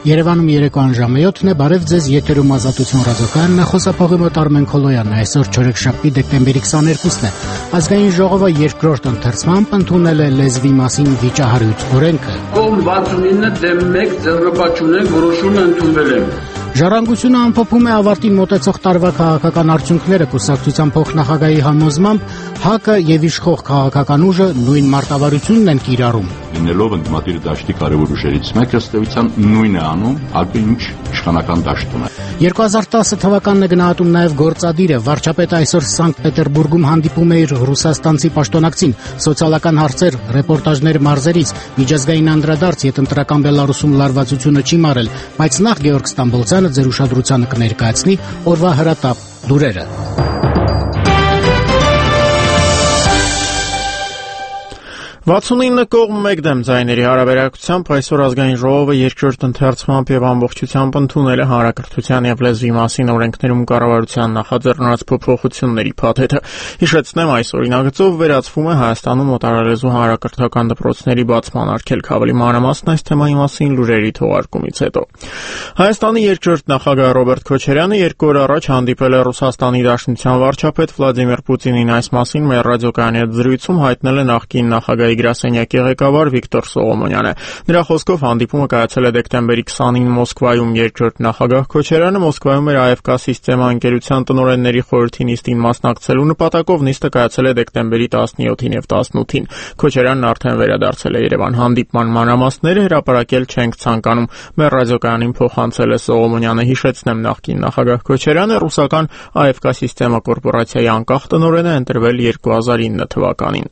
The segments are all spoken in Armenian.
Երևանում երեկոյան ժամը 7-ն է, բարև ձեզ, եթերում Ազատություն ռադիոկայանն է, խոսափողի մոտ Արմեն Քոլոյանն է, այսօր չորեքշաբթի դեկտեմբերի 22-ն է։ Ազգային ժողովը երկրորդ ընթերցմամբ ընդունել է լեզվի մասին վիճահարույց օրենքը։ Կողմ 69 դեմ 1 ձեռնպատ չունենք, որոշումը ընդունվել է։ Ժառանգությունը ամփոփում է ավարտին մոտեցող տարվա քաղաքական արդյունքները, կուսակցության փոխնախագահի համոզմամբ ՀԱԿ-ը եւ իշխող քաղաքական ուժը նույն մարտավարությունն են կիրառում։ Լինելով ընդդիմադիր դաշտի կարևոր ուժերից մեկը, ըստ էության նույնն է անում ՀԱԿ-ը, ինչ իշխանական դաշտում է։ 2010 թվականն է գնահատում նաև գործադիրը։ Վարչապետը այսօր Սանկտ Պետերբուրգում հանդիպում է իր ռուսաստանցի պաշտոնակցին։ Սոցիալական հարցեր, ռեպորտաժներ մարզերից, միջազգային անդրադարձ յետընտրական Բելարուսում լարվածությունը չի մարել, բայց նախ Գեորգ Ստամբոլցյանը ձեր ուշադրությանը կներկայացնի օրվա հրատապ լուրերը։ 69 կողմ 1 դեմ ձայների հարաբերակցությամբ այսօր ազգային ժողովը երկրորդ ընթերցմամբ եւ ամբողջությամբ ընդունել է հանրակրթության եւ լեզվի մասին օրենքներում կառավարության նախաձեռնած փոփոխությունների փաթեթը։ Հիշեցնեմ, այս օրինագծով վերացվում է Հայաստանում օտարալեզու հանրակրթական դպրոցների բացման արգելք։ Ավելի մանրամասն այս թեմայի մասին լուրերի թողարկումից հետո։ Հայաստանի երկրորդ նախագահ Ռոբերտ Քոչարյանը 2 օր առաջ հանդիպել է Ռուսաստանի Դաշնության վարչապետ Վլադիմիր Պուտինին։ Այս մասին մեր ռադիոկայանի հետ զրույցում հայտնել է նախկին նախագահ գրասենյակի ղեկավար Վիկտոր Սողոմոնյանը։ Նրա խոսքով հանդիպումը կայացել է դեկտեմբերի 20-ին Մոսկվայում։ Երկրորդ նախագահ Քոչարյանը Մոսկվայում էր ԱՖԿ սիստեմա ընկերության տնօրենների խորհրդի նիստին մասնակցելու նպատակով։ Նիստը կայացել է դեկտեմբերի 17-ին եւ 18-ին։ Քոչարյանն արդեն վերադարձել է Երևան։ Հանդիպման մանրամասները հրապարակել չենք ցանկանում։ Մեր ռադիոկայանին փոխանցել է Սողոմոնյանը։ Հիշեցնեմ, նախկին նախագահ Քոչարյանը ռուսական ԱՖԿ սիստեմա կորպորացիայի անկախ տնօրեն է ընտրվել 2009 թվականին։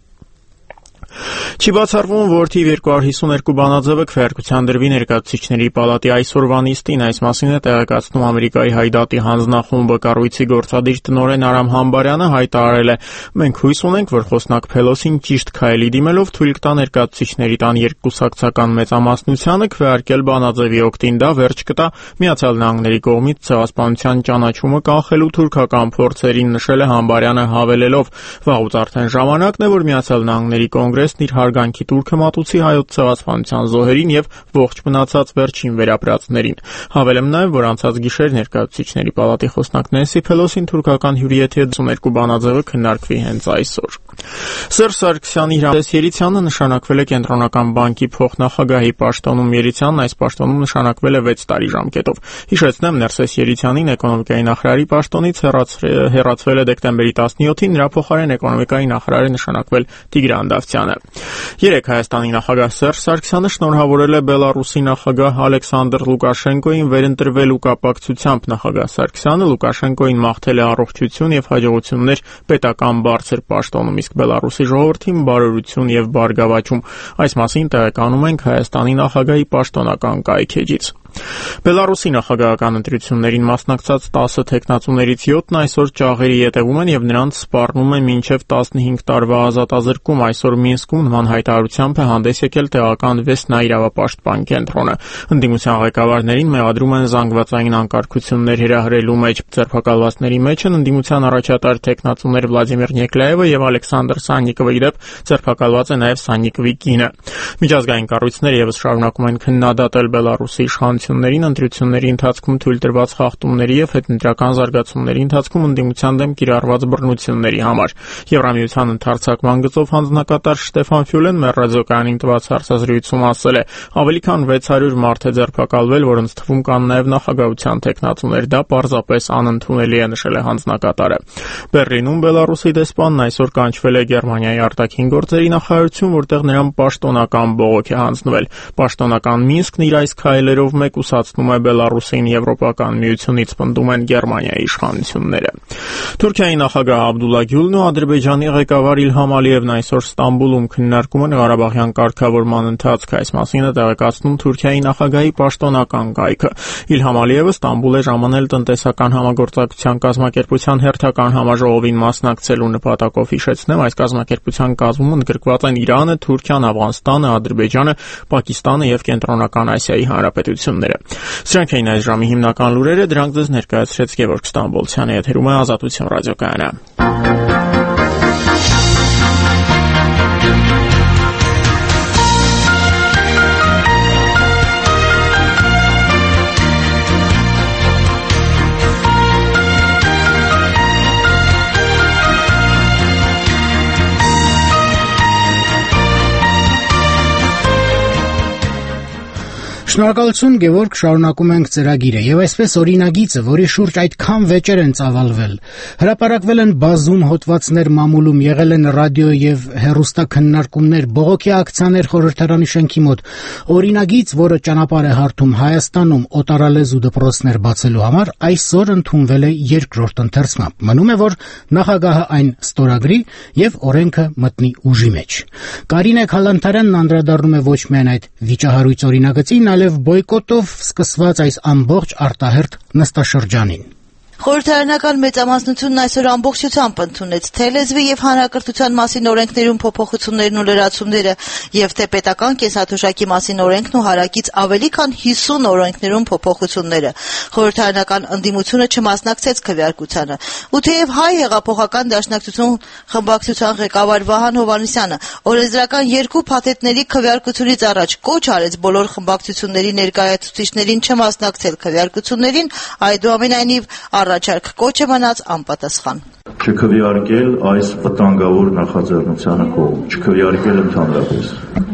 Չի բացառվում, որ թիվ 252 բանաձևը քվեարկության դրվի ներկայացուցիչների պալատի այսօրվա նիստին։ Այս մասին է տեղեկացնում Ամերիկայի Հայդատի հանձնախումբը։ Կառույցի գործադիր տնօրեն Արամ Համբարյանը հայտարարել է. «Մենք հույս ունենք, որ խոսնակ Փելոսին ճիշտ քայլի դիմելով թույլ կտա ներկայացուցիչների տան երկկուսակցական մեծամասնությանը քվեարկել բանաձևի օգտին։ Դա վերջ կտա Միացյալ Նահանգների կողմից ցեղասպանության ճանաչումը կանխելու թուրքական փորձերին», նշել է Համբարյանը, հավելելով. «Վաղուց արդեն ժամանակն է, որ Միացյալ Նահանգների կոնգրեսն իր հարգանքի տուրքը մատուցի հայոց ցեղասպանության զոհերին եւ ողջ մնացած վերջին վերապրածներին»։ Հավելեմ նաեւ, որ անցած գիշեր ներկայացուցիչների պալատի խոսնակ Նենսի Փելոսին թուրքական հյուրի հետ 32 բանաձևը քննարկվի հենց այսօր։ Սերժ Սարգսյանի հրավերս Երիցյանը նշանակվել է Կենտրոնական բանկի փոխնախագահի պաշտոնում։ Երիցյանն այս պաշտոնում նշանակվել է 6 տարի ժամկետով։ Հիշեցնեմ, Ներսես Երիցյանին էկոնոմիկայի նախարարի պաշտոնից հեռացվել է դեկտեմբերի 17-ին, նրա փոխարեն էկոնոմիկայի նախարար է նշանակվել Տիգրան Դավթյանը։ Երեկ Հայաստանի նախագահ Սերժ Սարգսյանը շնորհավորել է Բելարուսի նախագահ Ալեքսանդր Լուկաշենկոին վերընտրվելու կապակցությամբ։ Նախագահ Սարգսյանը Լուկաշենկոին մաղթել է առողջություն եւ հաջողություններ պետական բարձր պաշտոնում, իսկ Բելարուսի ժողովրդին բարօրություն եւ բարգավաճում։ Այս մասին տեղեկանում ենք Հայաստանի նախագահի պաշտոնական կայքէջից։ Բելարուսի նախագահական ընտրություններին մասնակցած 10 թեկնածուներից 7-ն այսօր ճաղերի ետևում են եւ նրանց սպառնում է մինչեւ 15 տարվա ազատազրկում։ Այսօր Մինսկում նման հայտարարությամբ է հանդես եկել տեղական Վեսնա իրավապաշտպան կենտրոնը։ Ընդդիմության ղեկավարներին մեղադրում են զանգվածային անկարգություններ հրահրելու մեջ։ Ձերբակալվածների մեջ են ընդդիմության առաջատար թեկնածուներ Վլադիմիր Նեկլաևը եւ Ալեքսանդր Սաննիկովը։ Իդեպ ձերբակալված է նաեւ Սաննիկովի կինը։ Միջազգային կառույցները եւս շարունակում են քննադատել Բելարուսի իշխանություններին ընտրությունների ընթացքում թույլ տրված խախտումների եւ հետընտրական զարգացումների ընթացքում ընդդիմության դեմ կիրառված բռնությունների համար։ Եվրամիության ընդհանրացման գծով հանձնակատար Շտեֆան Ֆյուլեն մեր ռադիոկայանին տված հարցազրույցում ասել է. «Ավելի քան 600 մարդ է ձերբակալվել, որոնց թվում կան նաեւ նախագահության թեկնածուներ։ Դա պարզապես անընդունելի է», նշել է հանձնակատարը։ Բեռլինում Բելարուսի դեսպանն այսօր կանչվել է Գերմանիայի արտաքին գործերի նախարարություն, որտեղ նրան պաշտոնական բողոք է հանձնվել։ Պաշտոնական Մինսկն իր այս քայլերով մեկուսացնում է Բելարուսին Եվրոպական միությունից, պնդում են Գերմանիայի իշխանությունները։ Թուրքիայի նախագահ Աբդուլլա Գյուլն ու Ադրբեջանի ղեկավար Իլհամ Ալիևն այսօր Ստամբուլում քննարկում են Ղարաբաղյան կարգավորման ընթացքը։ Այս մասին է տեղեկացնում Թուրքիայի նախագահի պաշտոնական կայքը։ Իլհամ Ալիևը Ստամբուլ է ժամանել տնտեսական համագործակցության կազմակերպության հերթական համաժողովին մասնակցելու նպատակով։ Հիշեցնեմ, այս կազմակերպության կազմում ընդգրկված են Իրանը, Թուրքիան, Աֆղանստանը, Ադրբեջանը, Պակիստանը եւ Կենտրոնական Ասիայի Հանրապետությունները։ Սրանք էին այս ժամի հիմնական լուրերը, դրանք ձեզ ներկայացրեց Գևորգ Ստամբոլցյանը։ Եթերում է Ազատություն ռադիոկայանը։ Շնորհակալություն Գևորգ, շարունակում ենք ծրագիրը եւ այսպես օրինագիծը, որի շուրջ այդքան վեճեր են ծավալվել, հրապարակվել են բազում հոդվածներ մամուլում, եղել են ռադիո եւ հեռուստա քննարկումներ, բողոքի ակցիաներ խորհրդարանի շենքի մոտ, օրինագիծ, որը ճանապարհ է հարթում Հայաստանում օտարալեզու դպրոցներ բացելու համար, այսօր ընդունվել է երկրորդ ընթերցմամբ։ Մնում է, որ նախագահը այն ստորագրի եւ օրենքը մտնի ուժի մեջ։ Կարինե Քալանթարյանն անդրադառնում է ոչ միայն այդ վիճահարույց օրինագծին, այլև բոյկոտով սկսված այս ամբողջ արտահերթ նստաշրջանին։ Խորհրդարանական մեծամասնությունն այսօր ամբողջությամբ ընդունեց թե լեզվի եւ հանրակրթության մասին օրենքներում փոփոխություններն ու լրացումները եւ թե պետական կենսաթոշակի մասին օրենքն ու հարակից ավելի քան 50 օրենքներում փոփոխությունները։ Խորհրդարանական ընդդիմությունը չմասնակցեց քվեարկությանը։ Ու թեև Հայ հեղափոխական դաշնակցություն խմբակցության ղեկավար Վահան Հովհաննիսյանը օրենսդրական երկու փաթեթների քվեարկությունից առաջ կոչ արեց բոլոր խմբակցությունների ներկայացուցիչներին չմասնակցել քվեարկություններին, այդուամենայնիվ առաջարկ կոչը մնաց անպատասխան։ Չքվեարկել այս վտանգավոր նախաձեռնությանը կողմ, չքվեարկել ընդհանրապես։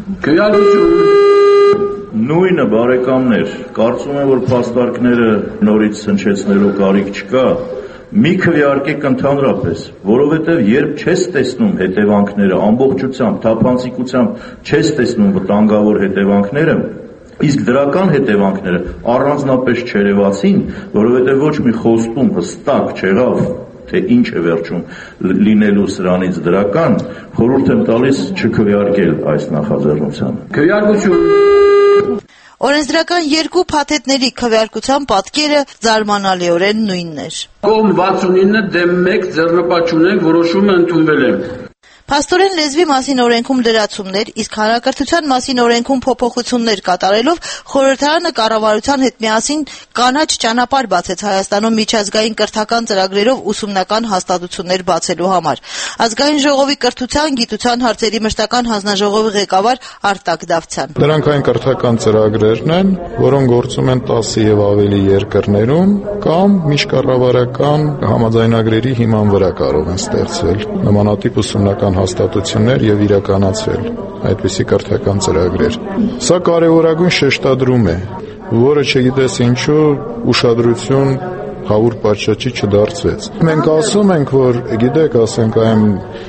Նույնը բարեկամներ, կարծում եմ, որ փաստարկները նորից հնչեցնելու կարիք չկա, մի քվեարկեք ընդհանրապես, որովհետև երբ չես տեսնում հետևանքները, ամբողջությամբ, թափանցիկությամբ չես տեսնում վտանգավոր հետևանքները, իսկ դրական հետևանքները առանձնապես չերևացին, որովհետև ոչ մի խոստում հստակ չեղավ, թե ինչ է վերջում լինելու սրանից դրական, խորհուրդ եմ տալիս չքվեարկել այս նախաձեռնությանը։ Քվեարկություն։ Օրենսդրական երկու փաթեթների քվեարկության պատկերը զարմանալիորեն նույնն էր։ Կողմ 69 դեմ 1 ձեռնպատ չունենք, որոշումը ընդունվել է։ Փաստորեն լեզվի մասին օրենքում լրացումներ, իսկ հանրակրթության մասին օրենքում փոփոխություններ կատարելով խորհրդարանը կառավարության հետ միասին կանաչ ճանապարհ բացեց Հայաստանում միջազգային կրթական ծրագրերով ուսումնական հաստատություններ բացելու համար։ Ազգային ժողովի կրթության, գիտության հարցերի մշտական հանձնաժողովի ղեկավար Արտակ Դավթյան։ Դրանք այն կրթական ծրագրերն են, որոնք գործում են 10 եւ ավելի երկրներում կամ միջկառավարական համաձայնագրերի հիման վրա կարող են ստեղծվել նմանատիպ ուսումնական հաստատություններ եւ իրականացվել այդպիսի կրթական ծրագրեր։ Սա կարևորագույն շեշտադրում է, որը չգիտես ինչու ուշադրություն հավուր պատշաճի չդարձվեց։ Մենք ասում ենք, որ գիտեք, ասենք այն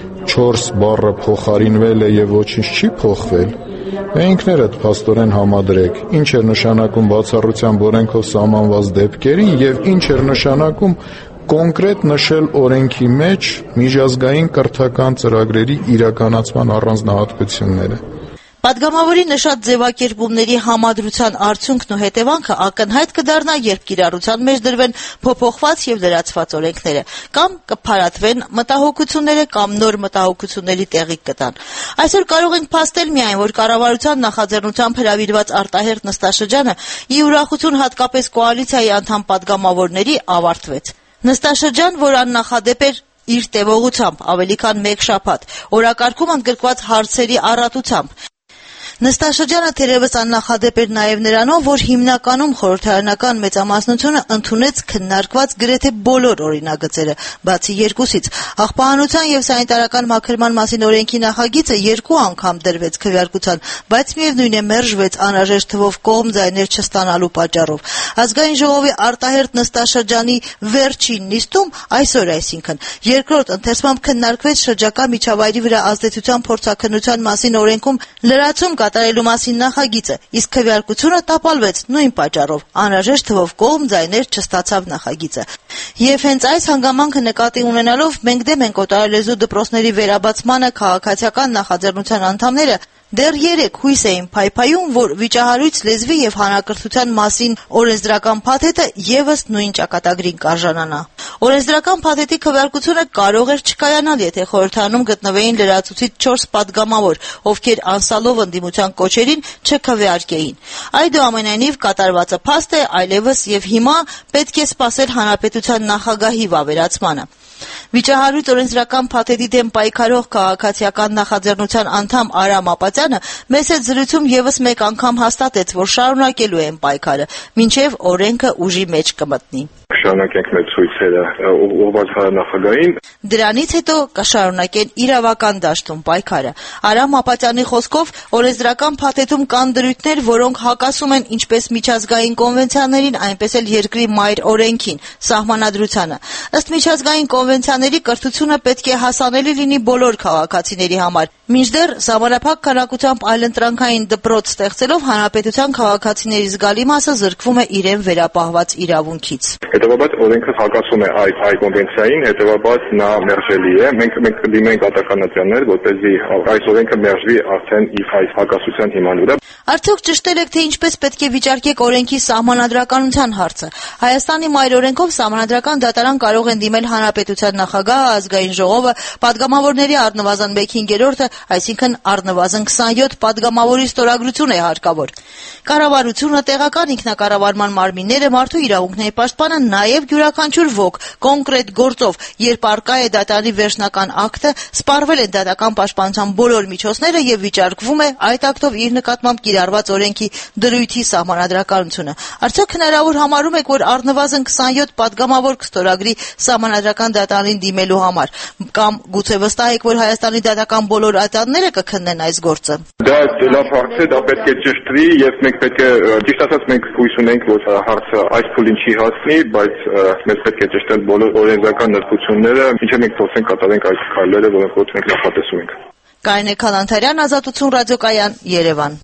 4 բառը փոխարինվել է եւ ոչինչ չի փոխվել։ Ինքներդ փաստորեն համադրեք, ինչ էր նշանակում բացառությամբ օրենքով սահմանված դեպքերին եւ ինչ էր նշանակում կոնկրետ նշել օրենքի մեջ միջազգային կրթական ծրագրերի իրականացման առանձնահատկությունները։ Պատգամավորի նշած ձևակերպումների համադրության արդյունքն ու հետևանքը ակնհայտ կդառնա, երբ կիրառության մեջ դրվեն փոփոխված եւ լրացված օրենքները, կամ կփարատվեն մտահոգությունները կամ նոր մտահոգությունների տեղիք կտան։ Այսօր կարող ենք փաստել միայն, որ կառավարության նախաձեռնությամբ հրավիրված արտահերթ նստաշրջանը ի ուրախություն հատկապես կոալիցիայի անդամ պատգամավորների ավարտվեց։ Նստաշրջան, որ աննախադեպ էր իր տևողությամբ ավելի քան 1 շաբաթ, օրակարգում ընդգրկված հարցերի առատությամբ։ Նստաշրջանը թերևս աննախադեպ էր նաև նրանով, որ հիմնականում խորհրդարանական մեծամասնությունը ընդունեց քննարկված գրեթե բոլոր օրինագծերը, բացի երկուսից։ Աղբահանության եւ սանիտարական մաքրման մասին օրենքի նախագիծը 2 անգամ դրվեց քվեարկության, բայց միևնույն է մերժվեց անհրաժեշտ թվով կողմ ձայներ չստանալու պատճառով։ Ազգային ժողովի արտահերթ նստաշրջանի վերջին նիստում այսօր, այսինքն երկրորդ ընթերցմամբ քննարկվեց շրջակա միջավայրի վրա ազդեցության փորձաքննության մասին օրենքում լրացում կատարելու մասին նախագիծը, իսկ քվեարկությունը տապալվեց նույն պատճառով, անհրաժեշտ թվով կողմ ձայներ չստացավ նախագիծը։ Եվ հենց այս հանգամանքը նկատի ունենալով մենք դեմ ենք օտարալեզու դպրոցների վերաբացմանը քաղաքացիական նախաձեռնության անդամները դեռ 3 հույս էին փայփայում, որ վիճահարույց լեզվի եւ հանրակրթության մասին օրենսդրական փաթեթը եւս նույն ճակատագրին կարժանանա։ Օրենսդրական փաթեթի քվեարկությունը կարող էր չկայանալ, եթե խորհրդարանում գտնվեին լրացուցիչ 4 պատգամավոր, ովքեր անսալով ընդդիմության կոչերին չքվեարկեին։ Այդուամենայնիվ կատարվածը փաստ է, այլևս եւ հիմա պետք է սպասել հանրապետության նախագահի վավերացմանը։ Վիճահարույց օրենսդրական փաթեթի դեմ պայքարող քաղաքացիական նախաձեռնության անդամ Արամ Ապատյանը մեծ զրույցում եւս մեկ անգամ հաստատեց, որ շարունակելու են պայքարը, մինչեւ օրենքը ուժի մեջ կմտնի։ Կշարունակենք մեր ցույցերը ուղղված նախագահին։ Դրանից հետո կշարունակեն իրավական դաշտում պայքարը։ Արամ Ապատյանի խոսքով օրենսդրական փաթեթում կան դրույթներ, որոնք հակասում են ինչպես միջազգային կոնվենցիաներին, այնպես էլ երկրի մայր օրենքին, սահմանադրությանը։ Ըստ միջազգային կոնվենցիաների կրթությունը պետք է հասանելի լինի բոլոր քաղաքացիների համար։ Մինչդեռ սահմանափակ քանակությամբ այլընտրանքային դպրոց ստեղծելով հանրապետության քաղաքացիների զգալի մասը զրկվում է իրեն վերապահված իրավունքից։ Հետևաբար օրենքը հակասում է այդ կոնվենցիային, հետևաբար նա մերժելի է։ Մենք կդիմենք դատականություններ, որպեսզի այս օրենքը մերժվի արդեն իր այս հակասության հիման վրա։ Արդյոք ճշտել եք, թե ինչպես պետք է վիճարկեք օրենքի սահմանադրականության հարցը։ Հայաստանի մայր օրենքով սահմանադրական դատարան կարող են դիմել հանրապետության նախագահը, ազգային ժողովը, պատգամավորների առնվազն 1/5, այսինքն առնվազն 27 պատգամավորի ստորագրություն է հարկավոր։ Կառավարությունը, տեղական ինքնակառավարման մարմինները, մարդու իրավունքների պաշտպանը, նաև յուրաքանչյուր ոք կոնկրետ գործով, երբ առկա է դատարանի վերջնական ակտը, սպառվել են դատական պաշտպանության բոլոր միջոցները եւ վիճարկվում է այդ ակտով իր նկատմամբ կիրառված օրենքի դրույթի սահմանադրականությունը։ Արդյոք հնարավոր համարում եք, որ առնվազն 27 պատգամավոր կստորագրի սահմանադրական դատարանին դիմելու համար, կամ գուցե վստահ եք, որ Հայաստանի դատական բոլոր ատյանները կքննեն այս գործը։ Դա լավ հարց է, դա պետք է ճշտվի եւ մենք պետք է ճիշտ ասած մենք հույս ունենք, որ հարցը այս փուլին չի հասնի, բայց մենք պետք է ճշտել բոլոր օրենսդրական նրբությունները, ինչը մենք փորձենք կատարենք այս քայլերը, որոնք մենք նախատեսում ենք։ Կարինե Քալանթարյան, Ազատություն ռադիոկայան, Երևան։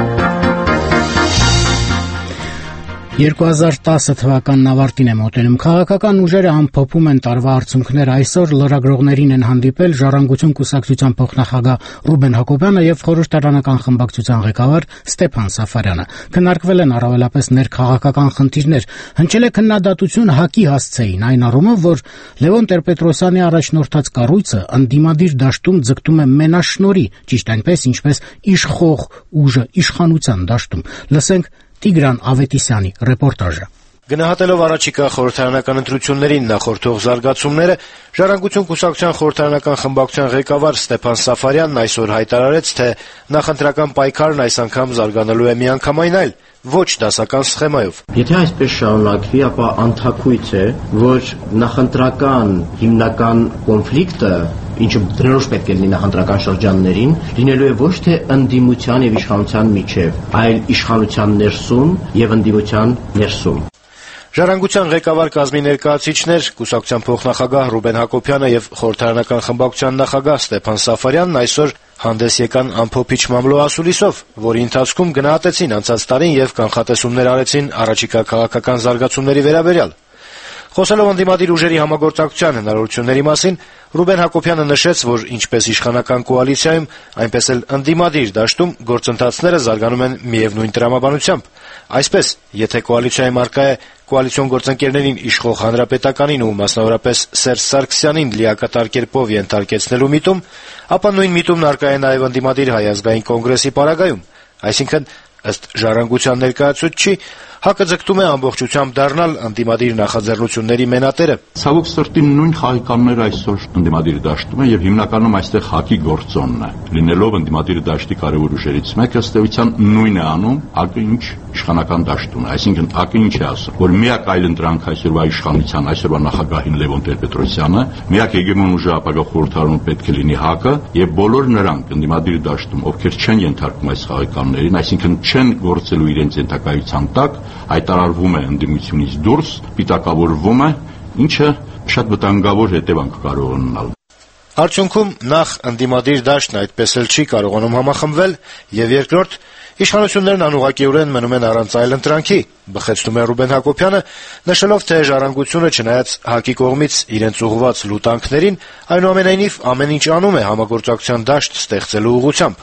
2010 թվականն ավարտին է մոտենում։ Քաղաքական ուժերը ամփոփում են տարվա արդյունքները։ Այսօր լրագրողներին են հանդիպել Ժառանգություն կուսակցության փոխնախագահ Ռուբեն Հակոբյանը եւ խորհրդարանական խմբակցության ղեկավար Ստեփան Սաֆարյանը։ Քննարկվել են առավելապես ներքաղաքական խնդիրներ։ Հնչել է քննադատություն ՀԱԿ-ի հասցեին, այն առումով, որ Լևոն Տեր-Պետրոսյանի առաջնորդած կառույցը ընդդիմադիր դաշտում ձգտում է մենաշնորհի, ճիշտ այնպես, ինչպես իշխող ուժը իշխանության դաշտում։ Լսենք Տիգրան Ավետիսյանի ռեպորտաժը։ Գնահատելով առաջիկա խորհրդարանական ընտրություններին նախորդող զարգացումները, Ժառանգություն կուսակցության խորհրդարանական խմբակցության ղեկավար Ստեփան Սաֆարյանն այսօր հայտարարեց, թե նախընտրական պայքարն այս անգամ զարգանալու է միանգամայն այլ, ոչ դասական սխեմայով։ Եթե այսպես շարունակվի, ապա անթաքույց է, որ նախընտրական հիմնական կոնֆլիկտը, ինչը դրորոշ պետք է լինի նախընտրական շրջաններին, լինելու է ոչ թե ընդդիմության եւ իշխանության միջև, այլ իշխանության ներսում եւ ընդդիմության ներսում։ Ժառանգության ղեկավար կազմի ներկայացուցիչներ, կուսակցության փոխնախագահ Ռուբեն Հակոբյանը եւ խորհրդարանական խմբակցության նախագահ Ստեփան Սաֆարյանն այսօր հանդես եկան ամփոփիչ մամլո ասուլիսով, որի ընթացքում գնահատեցին անցած տարին եւ կանխատեսումներ արեցին առաջիկա քաղաքական զարգացումների վերաբերյալ։ Խոսելով ընդդիմադիր ուժերի համագործակցության հնարավորությունների մասին, Ռուբեն Հակոբյանը նշեց, որ ինչպես իշխանական կոալիցիայում, այնպես էլ ընդդիմադիր դաշտում գործընթացները զարգանում են միևնույն տրամաբանությամբ։ Այսպես, եթե կոալիցիայում առկա է կոալիցիոն գործընկերներին իշխող Հանրապետականին ու մասնավորապես Սերժ Սարգսյանին լիակատար կերպով ենթարկեցնելու միտում, ապա նույն միտումն առկա է նաև ընդդիմադիր Հայ ազգային կոնգրեսի պարագայում, այսինքն ըստ Ժառանգության ներկայացուցչի, ՀԱԿ-ը ձգտում է ամբողջությամբ դառնալ ընդդիմադիր նախաձեռնությունների մենատերը։ Ցավոք սրտի նույն խաղիկանները այսօր ընդդիմադիր դաշտում է եւ հիմնականում այստեղ ՀԱԿ-ի գործոնն է։ Լինելով ընդդիմադիր դաշտի կարևոր ուժերից մեկը, ըստ էության նույնն է անում ՀԱԿ-ը, ինչ իշխանական դաշտում է։ Այսինքն ՀԱԿ-ը ինչ է ասում, որ միակ այլընտրանք այսօրվա իշխանության, այսօրվա նախագահին Լևոն Տեր-Պետրոսյանը, միակ հեգեմոն ուժը ապագա խորհրդարանում պետք է լինի ՀԱԿ-ը եւ բոլոր նրանք ընդդիմադիր դաշտում, ովքեր չեն ենթարկվում այս խաղիկաններին, այսինքն չեն գործելու իրենց ենթակայության տակ, հայտարարվում է ընդդիմությունից դուրս, պիտակավորվում է, ինչը շատ վտանգավոր հետևանք կարող ունենալ։ Արդյունքում նախ ընդդիմադիր դաշտն այդպես էլ չի կարողանում համախմբվել, եւ երկրորդ, իշխանություններն անուղղակիորեն մնում են առանց այլընտրանքի, բխեցնում է Ռուբեն Հակոբյանը, նշելով, թե Ժառանգությունը չնայած ՀԱԿ-ի կողմից իրենց ուղղված լուտանքներին, այնուամենայնիվ ամեն ինչ անում է համագործակցության դաշտ ստեղծելու ուղղությամբ։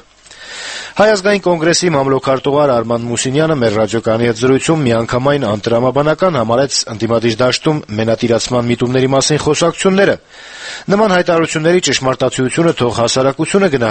Հայ ազգային կոնգրեսի մամլոքարտուղար Արման Մուսինյանը մեր ռադիոկայանի հետ զրույցում միանգամայն անտրամաբանական համարեց ընդդիմադիր դաշտում մենատիրացման միտումների մասին խոսակցությունները։ Նման հայտարարությունների ճշմարտացիությունը թող հասարակությունը գնահատի,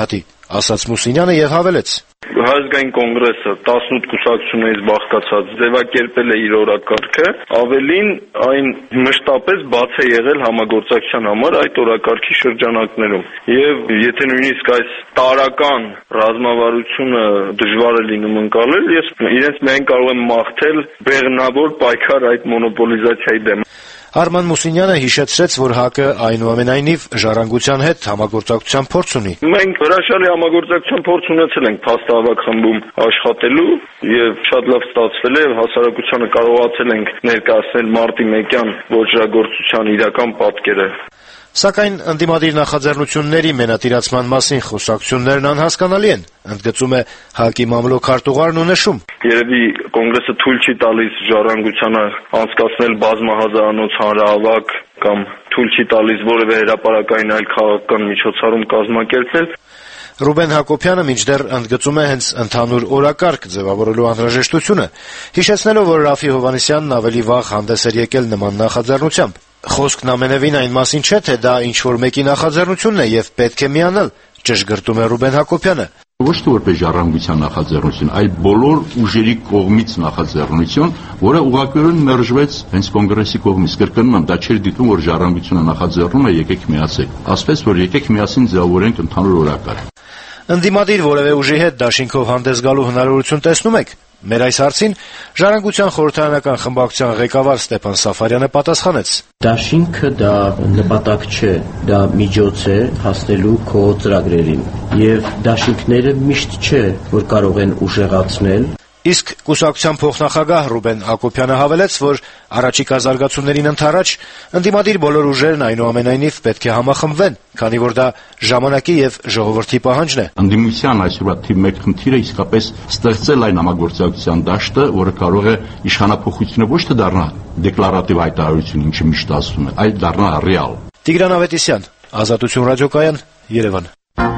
ասաց Մուսինյանը եւ հավելեց. Հայազգային կոնգրեսը 18 կուսակցություններից բաղկացած ձևակերպել է իր օրակարգը, ավելին այն մշտապես բաց է եղել համագործակցության համար այդ օրակարգի շրջանակներում։ Եվ եթե նույնիսկ այս տարական ռազմավարությունը դժվար է լինում ընկալել, ես իրենց միայն կարող եմ մաղթել բեղմնավոր պայքար այդ մոնոպոլիզացիայի դեմ։ Արման Մուսինյանը հիշեցրեց, որ ՀԱԿ-ը այնուամենայնիվ ժառանգության հետ համագործակցության փորձ ունի. Մենք հրաշալի համագործակցության փորձ ունեցել ենք փաստահավաք խմբում աշխատելու եւ շատ լավ ստացվել է եւ հասարակությանը կարողացել ենք ներկայացնել մարտի 1-յան ոչրագործության իրական պատկերը։ Սակայն ընդդիմադիր նախաձեռնությունների մենատիրացման մասին խոսակցություններն անհասկանալի են, ընդգծում է ՀԱԿ-ի մամլոք-քարտուղարն ու նշում. Երևի կոնգրեսը թույլ չի տալիս ժառանգությանը անցկացնել բազմահազարանոց հանրահավաք կամ թույլ չի տալիս որևէ հրապարակային այլ քաղաքական միջոցառում կազմակերպել։ Ռուբեն Հակոբյանը մինչդեռ ընդգծում է հենց ընդհանուր օրակարգ ձևավորելու անհրաժեշտությունը, հիշեցնելով, որ Ռաֆի Հովհաննիսյանն ավելի վաղ հանդես էր եկել նման նախաձեռնությամբ։ Խոսքն ամենևին այն մասին չէ, թե դա ինչ-որ մեկի նախաձեռնությունն է եւ պետք է միանալ, ճշգրտում է Ռուբեն Հակոբյանը։ Ոչ թե որպես ժառանգության նախաձեռնություն, այլ բոլոր ուժերի կողմից նախաձեռնություն, որը ուղղակիորեն մերժվեց հենց կոնգրեսի կողմից։ Կրկնում եմ, դա չէր դիտում, որ ժառանգությունը նախաձեռնում է, եկեք միացեք։ Ասպես որ եկեք միասին ձևավորենք ընդհանուր օրակարգ։ Ընդդիմադիր որևէ ուժի հետ դաշինքով հանդես գալու հնարավորություն տեսնում եք։ Մեր այս հարցին Ժառանգության խորհրդարանական խմբակցության ղեկավար Ստեփան Սաֆարյանը պատասխանեց. Դաշինքը դա նպատակ չէ, դա միջոց է հասնելու քո ծրագրերին, եւ դաշինքները միշտ չէ, որ կարող են ուժեղացնել։ Իսկ կուսակցության փոխնախագահ Ռուբեն Հակոբյանը հավելեց, որ առաջիկա զարգացումներին ընդառաջ ընդդիմադիր բոլոր ուժերն այնուամենայնիվ պետք է համախմբվեն, քանի որ դա ժամանակի եւ ժողովրդի պահանջն է։ Ընդդիմության այսօրվա թիվ 1 խնդիրը իսկապես ստեղծել այն համագործակցության դաշտը, որը կարող է իշխանափոխությունը ոչ թե դառնա դեկլարատիվ հայտարարություն, ինչը միշտ ասվում է, այլ դառնա ռեալ։ Տիգրան Ավետիսյան, Ազատություն ռադիոկայան, Երևան։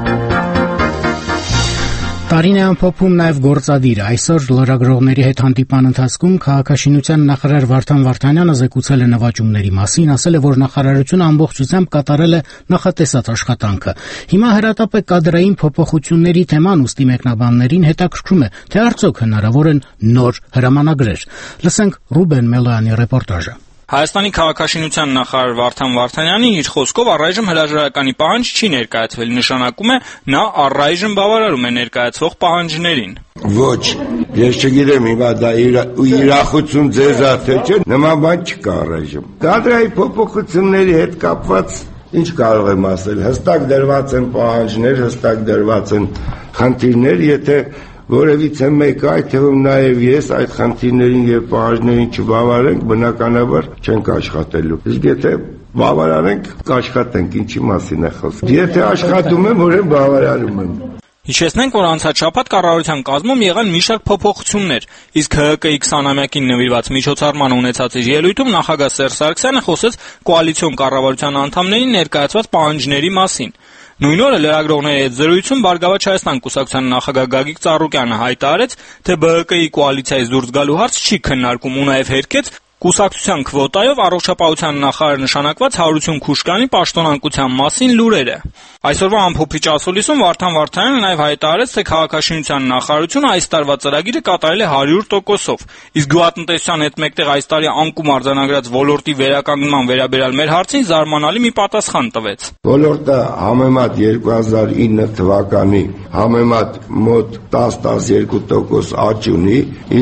Տարին է ամփոփում նաև գործադիրը։ Այսօր լրագրողների հետ հանդիպման ընթացքում քաղաքաշինության նախարար Վարդան Վարդանյանը զեկուցել է նվաճումների մասին, ասել է, որ նախարարությունը ամբողջությամբ կատարել է նախատեսած աշխատանքը։ Հիմա հրատապ է կադրային փոփոխությունների թեման, ուստի մեկնաբաններին հետաքրքրում է, թե արդյոք հնարավոր են նոր հրամանագրեր։ Լսենք Ռուբեն Մելոյանի ռեպորտաժը։ Հայաստանի քաղաքաշինության նախարար Վարդան Վարդանյանի իր խոսքով առայժմ հրաժարականի պահանջ չի ներկայացվել, նշանակում է նա առայժմ բավարարում է ներկայացվող պահանջներին։ Ոչ, ես չգիտեմ հիմա դա իրախություն ձեզ թե չէ, նման բան չկա առայժմ։ Կադրային փոփոխությունների հետ կապված ինչ կարող եմ ասել, հստակ դրված են պահանջներ, հստակ դրված են խնդիրներ, եթե որևիցե մեկը, այդ թվում նաև ես այդ խնդիրներին եւ պահանջներին չբավարարենք, բնականաբար չենք աշխատելու։ Իսկ եթե բավարարենք, կաշխատենք, ինչի մասին է խոսքը։ Եթե աշխատում եմ, ուրեմն բավարարում եմ։ Հիշեցնենք, որ անցած շաբաթ կառավարության կազմում եղան մի շարք փոփոխություններ, իսկ ՀՀԿ-ի 20-ամյակին նվիրված միջոցառման ունեցած իր ելույթում նախագահ Սերժ Սարգսյանը խոսեց կոալիցիոն կառավարության անդամներին ներկայացված պահանջների մասին։ Նույն օրը լրագրողների հետ զրույցում Բարգավաճ Հայաստան կուսակցության նախագահ Գագիկ Ծառուկյանը հայտարարեց, թե ԲՀԿ-ի կոալիցիայից դուրս գալու հարց չի քննարկում ու նաև հերքեց կուսակցության քվոտայով առողջապահության նախարար նշանակված Հարություն Քուշկյանի պաշտոնանկության մասին լուրերը։ Այսօրվա ամփոփիչ ասուլիսում Վարդան Վարդանյանը նաև հայտարարեց, թե քաղաքաշինության նախարարությունը այս տարվա ծրագիրը կատարել է 100%-ով, իսկ գյուղատնտեսության հետ մեկտեղ այս տարի անկում արձանագրած ոլորտի վերականգնման վերաբերյալ մեր հարցին զարմանալի մի պատասխան տվեց։ Ոլորտը համեմատ 2009 թվականի համեմատ մոտ 10-12% աճ ունի,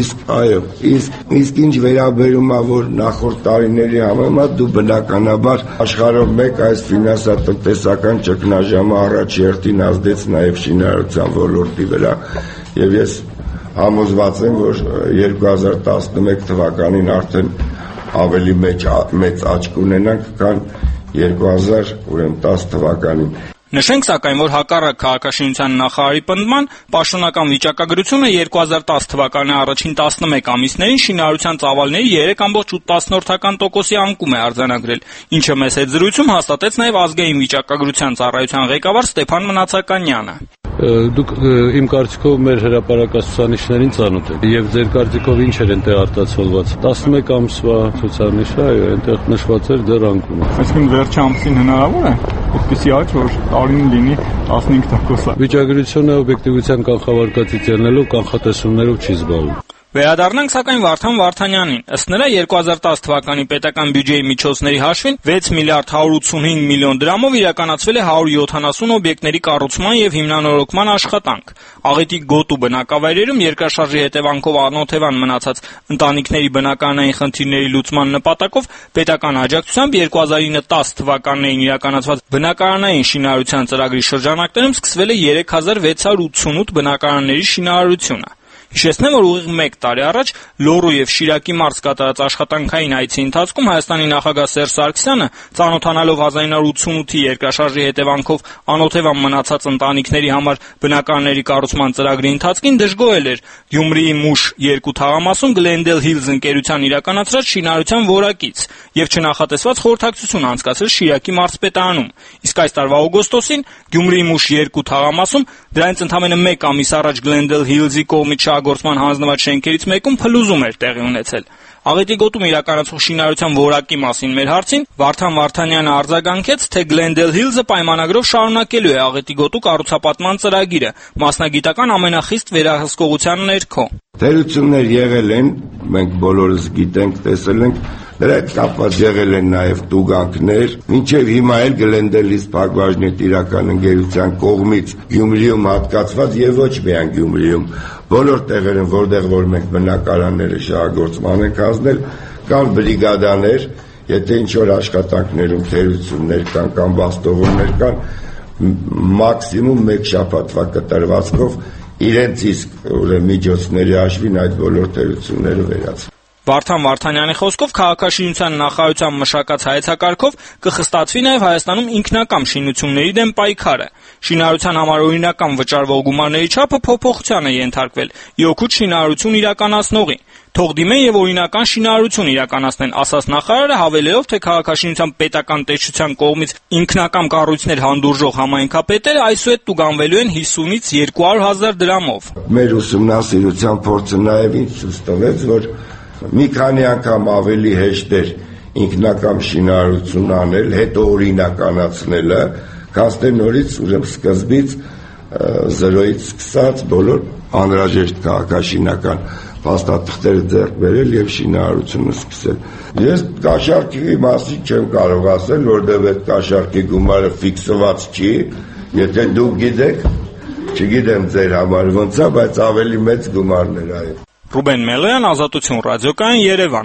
իսկ ինչ վերաբերում է որ նախորդ տարիների համեմատ դու բնականաբար աշխարհով մեկ այս ֆինանսատնտեսական ճգնաժամը առաջ երթին ազդեց նաև շինարարության ոլորտի վրա եւ ես համոզված եմ որ 2011 թվականին արդեն ավելի մեծ աճ կունենանք քան 2010 թվականին։ Նշենք սակայն, որ հակառակ քաղաքաշինության նախարարի պնդման, պաշտոնական վիճակագրությունը 2010 թվականի առաջին 11 ամիսներին շինարարության ծավալների 3.8% անկում է արձանագրել, ինչը մեծ հետ զրույցում հաստատեց նաև ազգային վիճակագրության ծառայության ղեկավար Ստեփան Մնացականյանը։ Դուք իմ կարծիքով մեր հրապարակած ցուցանիշներին ծանոթ եք եւ ձեր կարծիքով ինչ էր այնտեղ արտացոլված 11 ամսվա ցուցանիշը, այո, այնտեղ նշված էր դեռ անկում։ Այսինքն վերջի ամսին հնարավոր է այդպիսի աճ, որ տարին լինի 15%։ Վիճակագրությունը օբյեկտիվության կանխավարկածից ելնելով կանխատեսումներով չի զբաղվում։ Վերադառնանք սակայն Վարդան Վարդանյանին։ Ըստ նրա 2010 թվականի պետական բյուջեի միջոցների հաշվին 6 միլիարդ 185 միլիոն դրամով իրականացվել է 170 օբյեկտների կառուցման եւ հիմնանորոգման աշխատանք։ Աղետի գոտու բնակավայրերում երկրաշարժի հետևանքով անօթևան մնացած ընտանիքների բնակարանային խնդիրների լուծման նպատակով պետական աջակցությամբ 2009-10 թվականներին իրականացված բնակարանային շինարարության ծրագրի շրջանակներում սկսվել է 3688 բնակարանների շինարարությունը։ Հիշեցնեմ, որ ուղիղ 1 տարի առաջ Լոռու եւ Շիրակի մարզ կատարած աշխատանքային այցի ընթացքում Հայաստանի նախագահ Սերժ Սարգսյանը, ծանոթանալով 1988-ի երկրաշարժի հետևանքով անօթևան մնացած ընտանիքների համար բնակարանների կառուցման ծրագրի ընթացքին դժգոհել էր Գյումրիի Մուշ 2 թաղամասում Glendale Hills ընկերության իրականացրած շինարարության որակից եւ չնախատեսված խորհրդակցություն անցկացրել Շիրակի մարզպետարանում։ Իսկ այս տարվա օգոստոսին Գյումրիի Մուշ 2 թաղամասում դրանից ընդամենը 1 ամիս առաջ Glendale Hills-ի կողմից գործման հանձնված շենքերից մեկում փլուզում էր տեղի ունեցել։ Աղետի գոտում իրականացող շինարարության որակի մասին մեր հարցին Վարդան Վարդանյանը արձագանքեց, թե Glendale Hills-ը պայմանագրով շարունակելու է Աղետի գոտու կառուցապատման ծրագիրը, մասնագիտական ամենախիստ վերահսկողության ներքո։ Թերություններ եղել են, մենք բոլորս գիտենք, տեսել ենք, դրա հետ կապված եղել են նաև տուգանքներ, մինչև հիմա էլ Glendale-ից Փակbaşınet իրական ընկերության կողմից Գյումրիում հատկացված եւ ոչ միայն Գյումրիում բոլոր տեղերում, որտեղ որ մենք բնակարանները շահագործման ենք հանձնել, կան բրիգադաներ, եթե ինչ-որ աշխատանքներում թերություններ կան կամ վաստողումներ կան, մաքսիմում 1 շաբաթվա կտրվածքով իրենց իսկ միջոցների հաշվին այդ բոլոր թերությունները վերացվեն։ Վարդան Վարդանյանի խոսքով քաղաքաշինության նախարարության մշակած հայեցակարգով կխստացվի նաև Հայաստանում ինքնակամ շինությունների դեմ պայքարը։ Շինարարության համար օրինական վճարվող գումարների չափը փոփոխության է ենթարկվել ի օգուտ շինարարություն իրականացնողի։ Թող դիմեն եւ օրինական շինարարություն իրականացնեն, ասաց նախարարը, հավելելով, թե քաղաքաշինության պետական տեսչության կողմից ինքնակամ կառույցներ հանդուրժող համայնքապետերը այսուհետ տուգանվելու են 50-ից 200,000 դրամով։ Մեր ուսումնասիրության փորձը նաեւ ինչ ցույց տվեց, որ մի քանի անգամ ավելի հեշտ էր ինքնակամ շինարարություն անել, հետո օրինականացնելը, քան թե նորից ուրեմն սկզբից 0-ից սկսած բոլոր անհրաժեշտ քաղաքաշինական փաստաթղթերը ձեռք բերել եւ շինարարությունը սկսել։ Ես կաշառքի մասին չեմ կարող ասել, որովհետեւ այդ կաշառքի գումարը ֆիքսված չի, եթե դուք գիտեք, չգիտեմ ձեր համար ոնց է, բայց ավելի մեծ գումարներ այո։ Ռուբեն Մելոյան, Ազատություն ռադիոկայան, Երևան։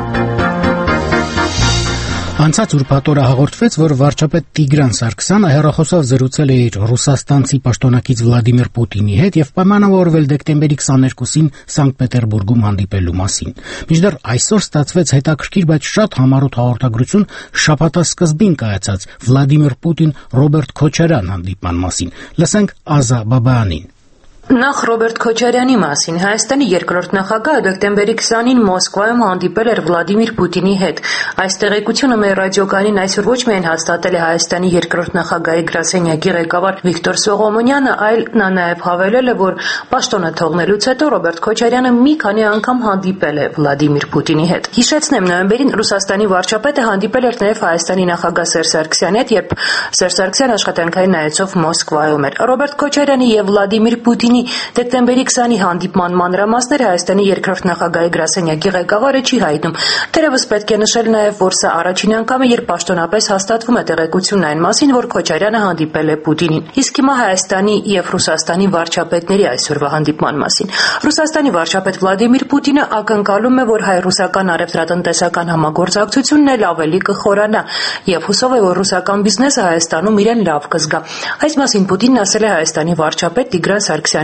Անցած ուրբաթ օրը հաղորդվեց, որ վարչապետ Տիգրան Սարգսյանը հեռախոսով զրուցել է իր ռուսաստանցի պաշտոնակից Վլադիմիր Պուտինի հետ եւ պայմանավորվել դեկտեմբերի 22-ին Սանկտ Պետերբուրգում հանդիպելու մասին։ Մինչդեռ այսօր ստացվեց հետաքրքիր, բայց շատ համառոտ հաղորդագրություն շաբաթասկզբին կայացած Վլադիմիր Պուտին-Ռոբերտ Քոչարյան հանդիպման մասին։ Լսենք Ազա Բաբայանին։ Նախ Ռոբերտ Քոչարյանի մասին Հայաստանի երկրորդ նախագահը դեկտեմբերի 20-ին Մոսկվայում հանդիպել էր Վլադիմիր Պուտինի հետ։ Այս տեղեկությունը մեր ռադիոկայանին այսօր ոչ միայն հաստատել է Հայաստանի երկրորդ նախագահի գրասենյակի ղեկավար Վիկտոր Սողոմոնյանը, այլ նա նաև հավելել է, որ պաշտոնը թողնելուց հետո Ռոբերտ Քոչարյանը մի քանի անգամ հանդիպել է Վլադիմիր Պուտինի հետ։ Հիշեցնեմ, նոյեմբերին Ռուսաստանի վարչապետը հանդիպել էր նաև Հայաստանի նախագահ Սերժ Սարգսյանի հետ, երբ Սերժ Սարգսյանը աշխատանքային այցով Մոսկվայում էր։ Ռոբերտ Քոչարյանի եւ Վլադիմիր Պուտինի դեկտեմբերի 20-ի հանդիպման մանրամասները Հայաստանի երկրորդ նախագահի գրասենյակի ղեկավարը չի հայտնում։ Թերևս պետք է նշել նաև, որ սա առաջին անգամն է, երբ պաշտոնապես հաստատվում է տեղեկությունն այն մասին, որ Քոչարյանը հանդիպել է Պուտինին։ Իսկ հիմա Հայաստանի եւ Ռուսաստանի վարչապետների այսօրվա հանդիպման մասին։ Ռուսաստանի վարչապետ Վլադիմիր Պուտինը ակնկալում է, որ հայ-ռուսական առևտրատնտեսական համագործակցությունն էլ ավելի կխորանա եւ հուսով է, որ ռուսական բիզնեսը Հայաստանում իրեն լավ կզգա։ Այս մասին Պուտինն ասել է Հայաստանի վարչապետ Տիգրան Սարգսյանի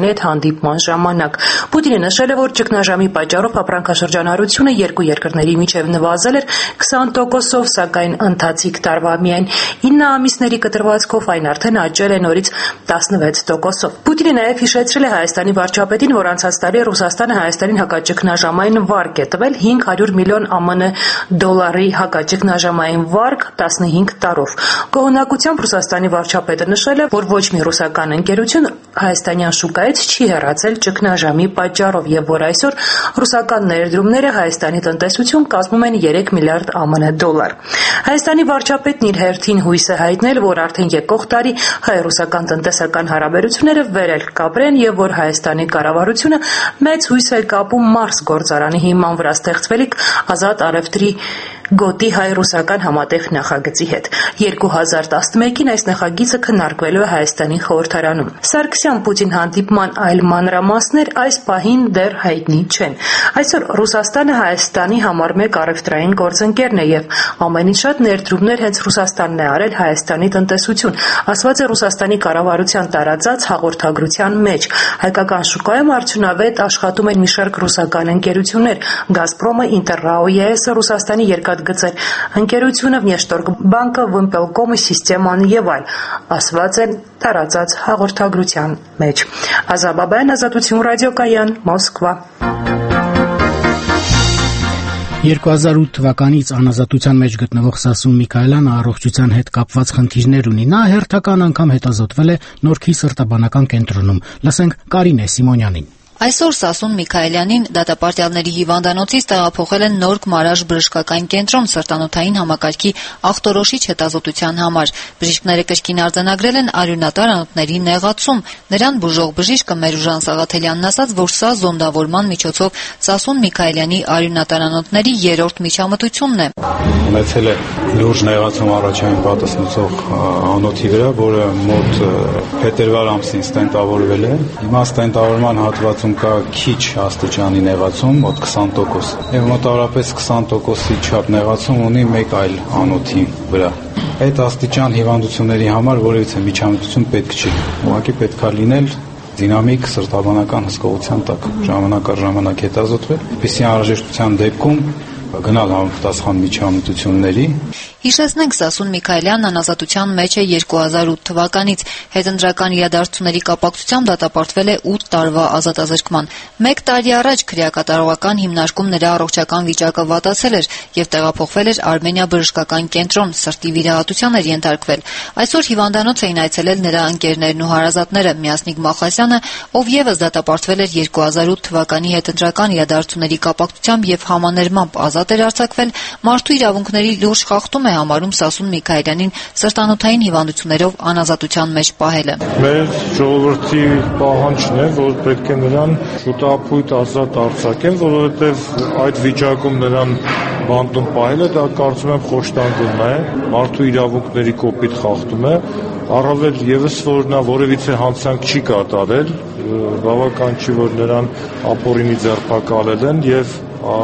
Քոչարյանի հետ հանդիպման ժամանակ։ Պուտինը նշել է, որ ճգնաժամի պատճառով ապրանքաշրջանառությունը երկու երկրների միջև նվազել էր 20%-ով, սակայն ընթացիկ տարվա միայն 9 ամիսների կտրվածքով այն արդեն աճել է նորից 16%-ով։ Պուտինը նաև հիշեցրել է Հայաստանի վարչապետին, որ անցած տարի Ռուսաստանը Հայաստանին հակաճգնաժամային վարկ է տվել 500 միլիոն ԱՄՆ դոլարի հակաճգնաժամային վարկ 15 տարով։ Գոհունակությամբ Ռուսաստանի վարչապետը նշել է, որ ոչ մի ռուսական ընկերություն հայաստանյան շուկայից չի հեռացել ճգնաժամի պատճառով եւ որ այսօր ռուսական ներդրումները Հայաստանի տնտեսություն կազմում են 3 միլիարդ ԱՄՆ դոլար։ Հայաստանի վարչապետն իր հերթին հույս է հայտնել, որ արդեն եկող տարի հայ-ռուսական տնտեսական հարաբերությունները վերել կապրեն եւ որ Հայաստանի կառավարությունը մեծ հույս է կապում Մարս գործարանի հիման վրա ստեղծվելիք ազատ առևտրի գոտի հայ-ռուսական համատեղ նախագծի հետ։ 2011-ին այս նախագիծը քննարկվելու է Հայաստանի խորհրդարանում։ Սարգսյան-Պուտին հանդիպման այլ մանրամասներ այս պահին դեռ հայտնի չեն։ Այսօր Ռուսաստանը Հայաստանի համար մեկ առևտրային գործընկերն է եւ ամենից շատ ներդրումներ հենց Ռուսաստանն է արել Հայաստանի տնտեսություն, ասված է Ռուսաստանի կառավարության տարածած հաղորդագրության մեջ։ Հայկական շուկայում արդյունավետ աշխատում են մի շարք ռուսական ընկերություններ՝ Գազպրոմը, Ինտերրաո-ԵՍ-ը, Ռուսաստանի երկաթգծեր ընկերությունը, Внешторгбанка, Վիմպելկոմը, Սիստեման եւ այլ, ասված է տարածած հաղորդագրության մեջ։ Ազաբաբյան, Ազատություն ռադիոկայան, Մոսկվա։ 2008 թվականից անազատության մեջ գտնվող Սասուն Միքայելյանը առողջության հետ կապված խնդիրներ ունի։ Նա հերթական անգամ հետազոտվել է Նորքի սրտաբանական կենտրոնում։ Լսենք Կարինե Սիմոնյանին։ Այսօր Սասուն Միքայելյանին դատապարտյալների հիվանդանոցից տեղափոխել են Նորք Մարաշ բժշկական կենտրոն սրտանոթային համակարգի ախտորոշիչ հետազոտության համար։ Բժիշկները կրկին արձանագրել են արյունատար անոթների նեղացում։ Նրան բուժող բժիշկը Մերուժան Սաղաթելյանն ասաց, որ սա զոնդավորման միջոցով Սասուն Միքայելյանի արյունատար անոթների երրորդ միջամտությունն է։ Ունեցել է լուրջ նեղացում առաջային պատասխանող անոթի վրա, որը մոտ փետրվար ամսին ստենտավորվել է։ Հիմա ստենտավորման հատվածում կա քիչ աստիճանի նեղացում, մոտ 20%, եւ մոտավորապես 20%-ի չափ նեղացում ունի մեկ այլ անոթի վրա։ Այդ աստիճան հիվանդությունների համար որևիցե միջամտություն պետք չի։ Ուղղակի պետք է լինել դինամիկ սրտաբանական հսկողության տակ, ժամանակ առ ժամանակ հետազոտվել, որպեսզի անհրաժեշտության դեպքում գնալ համապատասխան միջամտությունների։ Հիշեցնենք, Սասուն Միքայելյանն անազատության մեջ է 2008 թվականից։ Հետընտրական իրադարձությունների կապակցությամբ դատապարտվել է 8 տարվա ազատազրկման։ 1 տարի առաջ քրեակատարողական հիմնարկում նրա առողջական վիճակը վատացել էր եւ տեղափոխվել էր Արմենիա բժշկական կենտրոն, սրտի վիրահատության էր ենթարկվել։ Այսօր հիվանդանոց էին այցելել նրա ընկերներն ու հարազատները՝ Միասնիկ Մախասյանը, ով եւս դատապարտվել էր 2008 թվականի հետընտրական իրադարձությունների կապակցությամբ եւ համաներմամբ ազատ էր արձակվել, մարդու իրավունքների լուրջ խախտում է համարում Սասուն Միքայելյանին սրտանոթային հիվանդություններով անազատության մեջ պահելը։ Մեր ժողովրդի պահանջն է, որ պետք է նրան շուտապույտ ազատ արձակեն, որովհետև այդ վիճակում նրան բանտում պահելը դա կարծում եմ խոշտանգում է, մարդու իրավունքների կոպիտ խախտում է, առավել եւս որ նա որևիցե հանցանք չի կատարել, բավական չի որ նրան ապօրինի ձերբակալել են եւ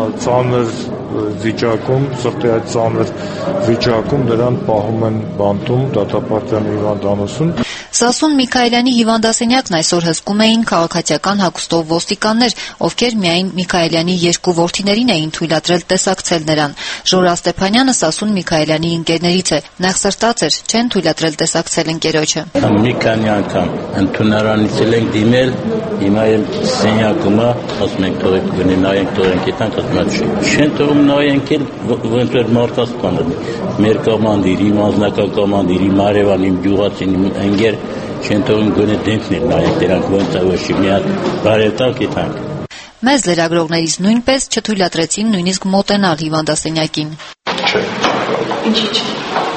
ծանր վիճակում, սրտի այդ ծանր վիճակում նրան պահում են բանտում դատապարտյալների հիվանդանոցում։ Սասուն Միքայելյանի հիվանդասենյակն այսօր հսկում էին քաղաքացիական հագուստով ոստիկաններ, ովքեր միայն Միքայելյանի երկու որդիներին էին թույլատրել տեսակցել նրան։ Ժորա Ստեփանյանը Սասուն Միքայելյանի ընկերներից է, նախսրտած էր, չեն թույլատրել տեսակցել ընկերոջը։ Մի քանի անգամ ընդունարանից ենք դիմել, հիմա եմ սենյակում, ասում ենք թողեք գնի նայենք, թողենք իրանք ասում չեն թողում նայենք, ոնց որ մարդաս բանը։ Մեր կոմանդիր, իմ անձնական կոմանդիր, իմ արևան, իմ գյուղացին, իմ ընկեր չեն թողում գոնե դեմքներ նայենք դրանք ոնց է ոչի մի հատ բարևտանք իրանք։ Մեզ լրագրողներից նույնպես չթույլատրեցին նույնիսկ մոտենալ հիվանդասենյակին։ Չէ։ Ինչի՞ չէ։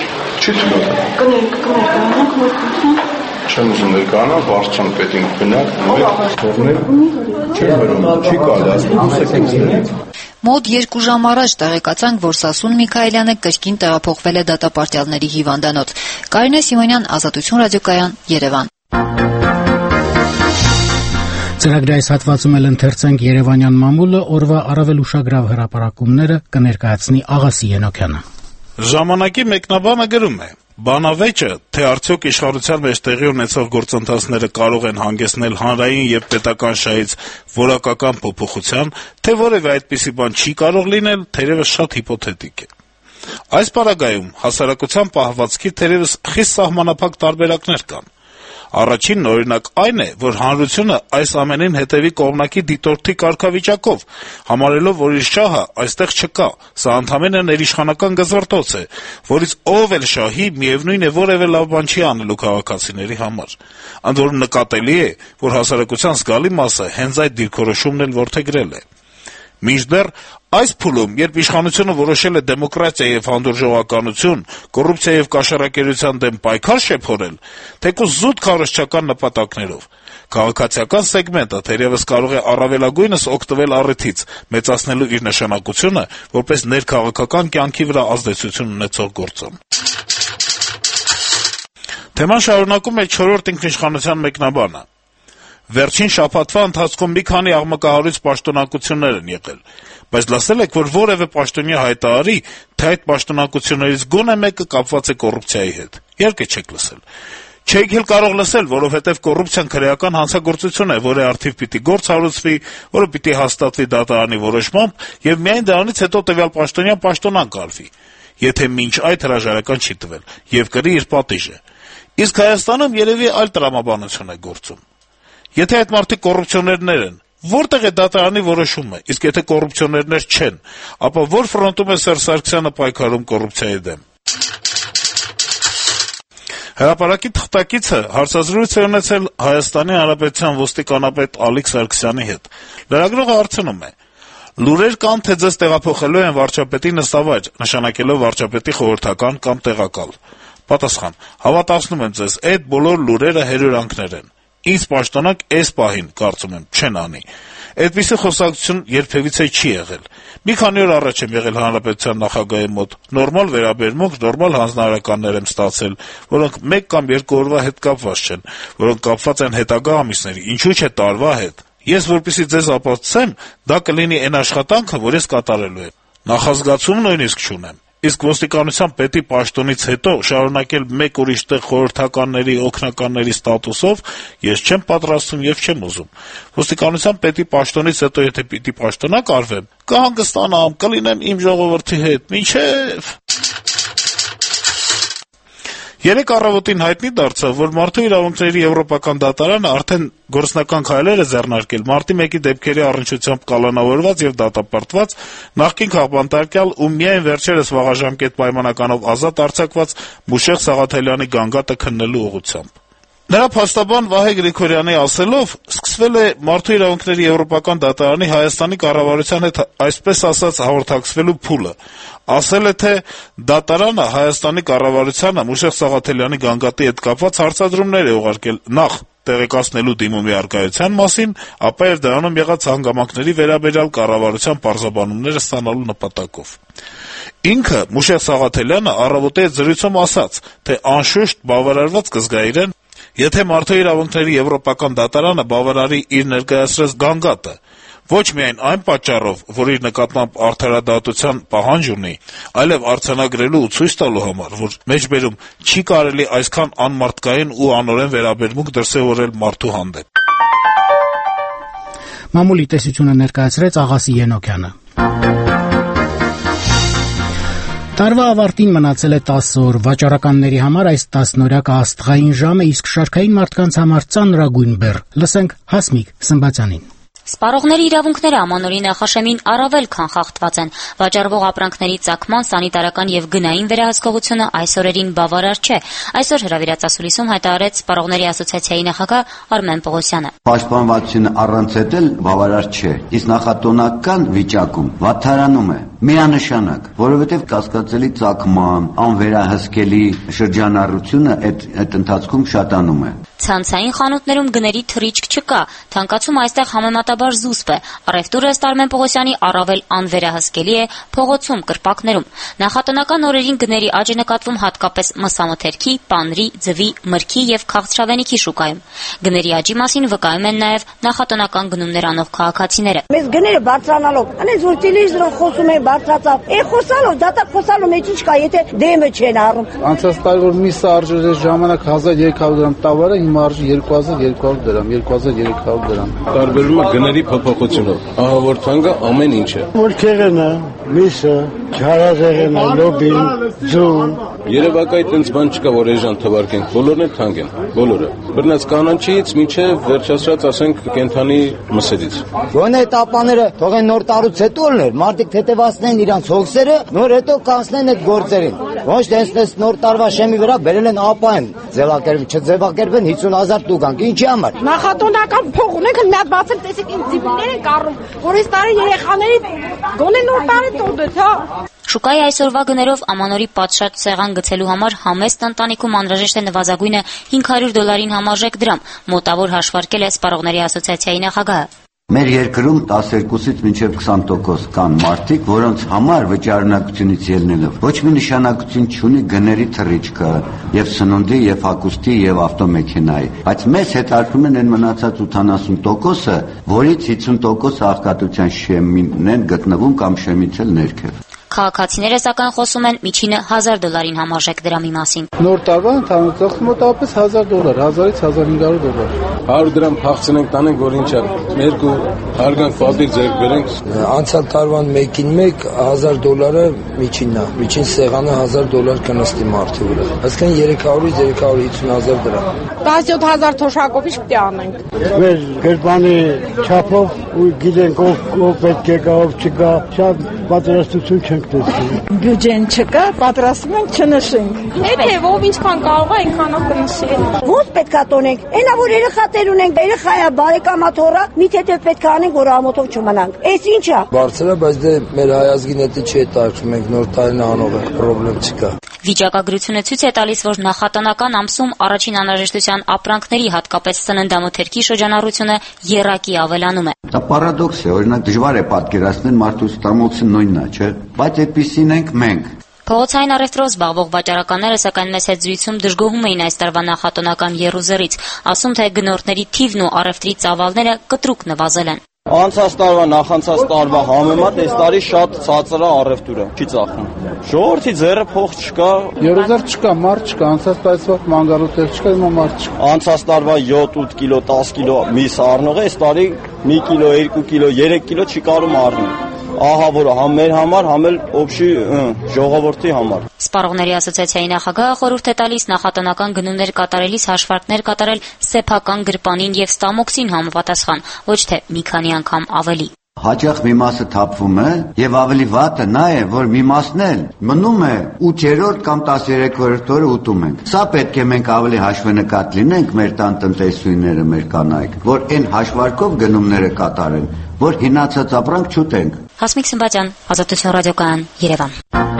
Չի թույլատրել։ Կներկանանք մոտենալ։ Չեմ ուզում ներկանալ, բարձրան պետին գնանք, թողնել, չեմ հրում, չի կարելի, ասում ուսեկինցներից։ Մոտ 2 ժամ առաջ տեղեկացանք, որ Սասուն Միքայելյանը կրկին տեղափոխվել է դատապարտյալների հիվանդանոց։ Կարինե Սիմոնյան, Ազատություն ռադիոկայան, Երևան։ Ծրագրի այս հատվածում էլ ընթերցենք Երևանյան մամուլը օրվա առավել ուշագրավ հրապարակումները կներկայացնի Աղասի Ենոքյանը։ Ժամանակի մեկնաբանը գրում է. Բանավեճը, թե արդյոք իշխանության մեջ տեղի ունեցող գործընթացները կարող են հանգեցնել հանրային եւ պետական շահից որակական փոփոխության, թե որևէ այդպիսի բան չի կարող լինել, թերևս շատ հիպոթետիկ է։ Այս պարագայում հասարակության պահվածքի թերևս խիստ սահմանափակ տարբերակներ կան։ Առաջինն օրինակ այն է, որ հանրությունը այս ամենին հետևի կողմնակի դիտորդի կարգավիճակով, համարելով, որ իր շահը այստեղ չկա, սա ընդամենը ներիշխանական գզվռտոց է, որից ով էլ շահի, միևնույն է որևէ լավ բան չի անելու քաղաքացիների համար։ Ընդ որում նկատելի է, որ հասարակության զգալի մասը հենց այդ դիրքորոշումն էլ որդեգրել է։ Մինչդեռ այս փուլում, երբ իշխանությունը որոշել է դեմոկրատիա եւ հանդուրժողականություն, կոռուպցիա եւ կաշառակերության դեմ պայքար շեփորել, թեկուզ զուտ քարոզչական նպատակներով, քաղաքացիական սեգմենտը թերևս կարող է առավելագույնս օգտվել առիթից, մեծացնելու իր նշանակությունը որպես ներքաղաքական կյանքի վրա ազդեցություն ունեցող գործոն։ Թեման շարունակում է 4-րդ ինքնիշխանության մեկնաբանը։ Վերջին շաբաթվա ընթացքում մի քանի աղմկահարույց պաշտոնակություններ են եղել, բայց լսել եք, որ որևէ պաշտոնյա հայտարարի, թե այդ պաշտոնակություններից գոնե մեկը կապված է կոռուպցիայի հետ։ Իհարկե չեք լսել։ Չեք էլ կարող լսել, որովհետև կոռուպցիան քրեական հանցագործություն է, որի առթիվ պիտի գործ հարուցվի, որը պիտի հաստատվի դատարանի որոշմամբ եւ միայն դրանից հետո տվյալ պաշտոնյան պաշտոնանկ արվի, եթե մինչ այդ հրաժարական չի տվել եւ կրի իր պատիժը։ Իսկ Հայաստանում երևի այլ տրամաբանություն է գործում։ Եթե այդ մարդիկ կոռուպցիոներներ են, որտեղ է դատարանի որոշումը, իսկ եթե կոռուպցիոներներ չեն, ապա որ ֆրոնտում է Սերժ Սարգսյանը պայքարում կոռուպցիայի դեմ։ Հրապարակի թղթակիցը հարցազրույց է ունեցել Հայաստանի Հանրապետության ոստիկանապետ Ալիկ Սարգսյանի հետ։ Լրագրողը հարցնում է. «Լուրեր կան, թե ձեզ տեղափոխելու են վարչապետի նստավայր, նշանակելով վարչապետի խորհրդական կամ տեղակալ»։ Պատասխան. «Հավատացնում եմ ձեզ, այդ բոլոր լուրերը հերյուրանքներ են։ Ինձ պաշտոնակ այս պահին, կարծում եմ, չեն անի։ Այդպիսի խոսակցություն երբևիցե չի եղել։ Մի քանի օր առաջ եմ եղել Հանրապետության նախագահի մոտ, նորմալ վերաբերմունք, նորմալ հանձնարարականներ եմ ստացել, որոնք 1 կամ 2 օրվա հետ կապված չեն, որոնք կապված են հետագա ամիսների, ինչու՞ չէ տարվա հետ։ Ես որպեսզի ձեզ ապացուցեմ, դա կլինի այն աշխատանքը, որ ես կատարելու եմ։ Նախազգացում նույնիսկ չունեմ։ Իսկ ոստիկանության պետի պաշտոնից հետո շարունակել մեկ ուրիշ տեղ խորհրդականների, օգնականների ստատուսով ես չեմ պատրաստվում եւ չեմ ուզում։ Ոստիկանության պետի պաշտոնից հետո եթե պիտի պաշտոնակ արվեմ, կհանգստանամ, կլինեմ իմ ժողովրդի հետ, մինչեւ Երեկ առավոտին հայտնի դարձավ, որ Մարդու իրավունքների եվրոպական դատարանը արդեն գործնական քայլեր է ձեռնարկել մարտի 1-ի դեպքերի առնչությամբ կալանավորված եւ դատապարտված նախկին քաղբանտարկյալ ու միայն վերջերս վաղաժամկետ պայմանականով ազատ արձակված Մուշեղ Սաղաթելյանի գանգատը քննելու ուղղությամբ։ Նրա փաստաբան Վահե Գրիգորյանի ասելով, սկսվել է Մարդու իրավունքների եվրոպական դատարանի Հայաստանի կառավարության հետ այսպես ասած հաղորդակցվելու փուլը։ Ասել է, թե դատարանը Հայաստանի կառավարությանը Մուշեղ Սաղաթելյանի գանգատի հետ կապված հարցադրումներ է ուղարկել նախ տեղեկացնելու դիմումի առկայության մասին, ապա եւ դրանում եղած հանգամանքների վերաբերյալ կառավարության պարզաբանումները ստանալու նպատակով։ Ինքը Մուշեղ Սաղաթելյանը առավոտի այդ զրույցում ասաց, թե անշուշտ բավարարված կզգա իրեն, եթե Մարդու իրավունքների եվրոպական դատարանը բավարարի իր ներկայացրած գանգատը, ոչ միայն այն պատճառով, որ իր նկատմամբ արդարադատության պահանջ ունի, այլև արձանագրելու ու ցույց տալու համար, որ մեջբերում չի կարելի այսքան անմարդկային ու անօրեն վերաբերմունք դրսևորել մարդու հանդեպ։ Մամուլի տեսությունը ներկայացրեց Աղասի Ենոքյանը։ Տարվա ավարտին մնացել է 10 օր, վաճառականների համար այս 10-օրյակը աստղային ժամ է, իսկ շարքային մարդկանց համար ծանրագույն բեռ։ Լսենք Հասմիկ Սմբատյանին։ Սպառողների իրավունքները ամանորի նախաշեմին առավել քան խախտված են։ Վաճառվող ապրանքների ծագման, սանիտարական եւ գնային վերահսկողությունը այս օրերին բավարար չէ։ Այսօր հրավիրած հայտարարեց Սպառողների ասոցիացիայի նախագահ Արմեն Պողոսյանը։ Պաշտպանվածությունը առանց էլ բավարար չէ։ Իսկ նախատոնական վիճակում վատթարանում է միանշանակ, որովհետև կասկածելի ծագման, անվերահսկելի շրջանառությունը այդ ընթացքում շատանում է։ Ցանցային խանութներում գների թռիչք չկա, թանկացում այստեղ համեմատաբար զուսպ է, առևտուրը ըստ Արմեն Պողոսյանի առավել անվերահսկելի է փողոցում, կրպակներում։ Նախատնական օրերին գների աճ է նկատվում հատկապես մսամթերքի, պանրի, ձվի, մրգի եւ քաղցրավենիքի շուկայում։ Գների աճի մասին վկայում են նաեւ նախատնական գնումներ անող քաղաքացիները։ Մեզ գները բարձրանալով, անես որ տելևիզորով խոսում են բարձրացավ, խոսալով, դատա խոսալով մեջ ինչ կա, եթե դեմը չեն առում։ Անցած տարի որ միսը արժեր այս ժամանակ 1300 դրամ տավարը, հիմա արժի 2200 դրամ, 2300 դրամ։ Տարբերվում է գների փոփոխությունով։ Ահավորթանկը ամեն ինչը։ Մորքերենը, միսը, չարազեղենը, լոբին, ձուն։ Երևակայի տենց բան չկա, որ էժան թվարկենք, բոլորն էլ թանկ են, բոլորը։ Բռնած կանանչից մինչև վերջացրած ասենք կենթանի մսերից։ Գոնե տապաները թողեն նոր տարուց հետո լներ, մարդիկ թեթևացնեն իրանց հոգսերը, նոր հետո կանցնեն այդ գործերին։ Ոչ թե այս նոր տարվա շեմի վրա բերել են ապային ձևակերպ, չձևակերպեն 50,000 տուգանք, ինչի համար։ Նախատոնական փող ունենք, մի հատ բացել տեսեք ինձ դիպներ են կառում, որ այս տարի երեխաների գոնե նոր տարի տոդեց, հա։ Շուկայի այսօրվա գներով ամանորի պատշաճ սեղան գցելու համար համեստ ընտանիքում անհրաժեշտ է նվազագույնը $500 համարժեք դրամ, մոտավոր հաշվարկել է Սպառողների ասոցիացիայի նախագահը։ Մեր երկրում 12-ից մինչև 20% կան մարդիկ, որոնց համար վճարանակությունից ելնելով ոչ մի նշանակություն չունի գների թռիչքը եւ սնունդի եւ հագուստի եւ ավտոմեքենայի, բայց մեզ հետաքրում են այն մնացած 80%-ը, որից 50% աղքատության շեմին են գտնվում կամ շեմից էլ ներքև։ Քաղաքացիները սակայն խոսում են միջինը $1000 համարժեք դրամի մասին։ Նոր տարվա ընդհանուր մոտավորապես $1000, 1000-ից $1500։ 100 դրամ փախցնենք տանենք, որ ինչ է, երկու հարգանք պատիվ ձեռք բերենք։ Անցյալ տարվան 1-ին $1000-ը միջինն է։ Միջին սեղանը $1000 կնստի մարդու վրա։ Այսինքն 300-ից 350,000 դրամ։ 17000 թոշակով ինչ պետք է անենք։ Մեր գրպանի չափով ու գիտենք ով պետք է գա, ով չգա, շատ պատրաստություն չենք տեսնում։ Բյուջեն չկա, պատրաստում ենք չնշենք։ Եթե ով ինչքան կարող է, այնքանով կնշի։ Ո՞նց պետք է տոնենք։ Այնա որ երեխաներ ունենք, երեխայա բարեկամաթորա, մի թեթև պետք է անենք, որ ամոթով չմնանք։ Էս ի՞նչ է։ Բարձր է, բայց դե մեր հայազգին հետը չի հետաքրքրում, մենք նոր տարին անող ենք, խնդրեմ չկա։ Վիճակագրությունը ցույց է տալիս, որ նախատնական ամսում առաջին անհրաժեշտության ապրանքների, հատկապես սննդամթերքի շրջանառությունը եռակի ավելանում է։ Դա պարադոքս է, օրինակ դժվար է պատկերացնել մարդու ստամոքսը նույնն է, չէ՞։ Բայց այդպիսին ենք մենք։ Փողոցային առևտրով զբաղվող վաճառականները սակայն մեծ հետ զրույցում դժգոհում էին այս տարվա նախատոնական եռուզեռից, ասում թե գնորդների թիվն ու առևտրի ծավալները կտրուկ նվազել են։ Անցած տարվա նախանցած տարվա համեմատ այս տարի շատ ցածր է առևտուրը, չի ծախում։ Ժողովրդի ձեռը փող չկա, երուզեր չկա, մարդ չկա, անցած տարվա մանգարոտեր չկա, հիմա մարդ չկա։ Անցած տարվա 7-8 կիլո, 10 կիլո միս առնողը այս տարի 1 կիլո, 2 կիլո, 3 կիլո չի կարող առնել։ Ահա որ համ մեր համար, համ էլ օբշի ժողովրդի համար։ Սպառողների ասոցիացիայի նախագահը խորհուրդ է տալիս նախատնական գնումներ կատարելիս հաշվարկներ կատարել սեփական գրպանին եւ ստամոքսին համապատասխան, ոչ թե մի քանի անգամ ավելի։ Հաճախ մի մասը թափվում է եւ ավելի վատը նա է, որ մի մասն էլ մնում է 8-րդ կամ 13-րդ օրը ուտում ենք։ Սա պետք է մենք ավելի հաշվենկատ լինենք մեր տան տնտեսուհիները, մեր կանայք, որ այն հաշվարկով գնումները կատարեն, որ հինացած ապրանք չուտենք։ Հասմիկ Սմբատյան, Ազատություն ռադիոկայան, Երևան։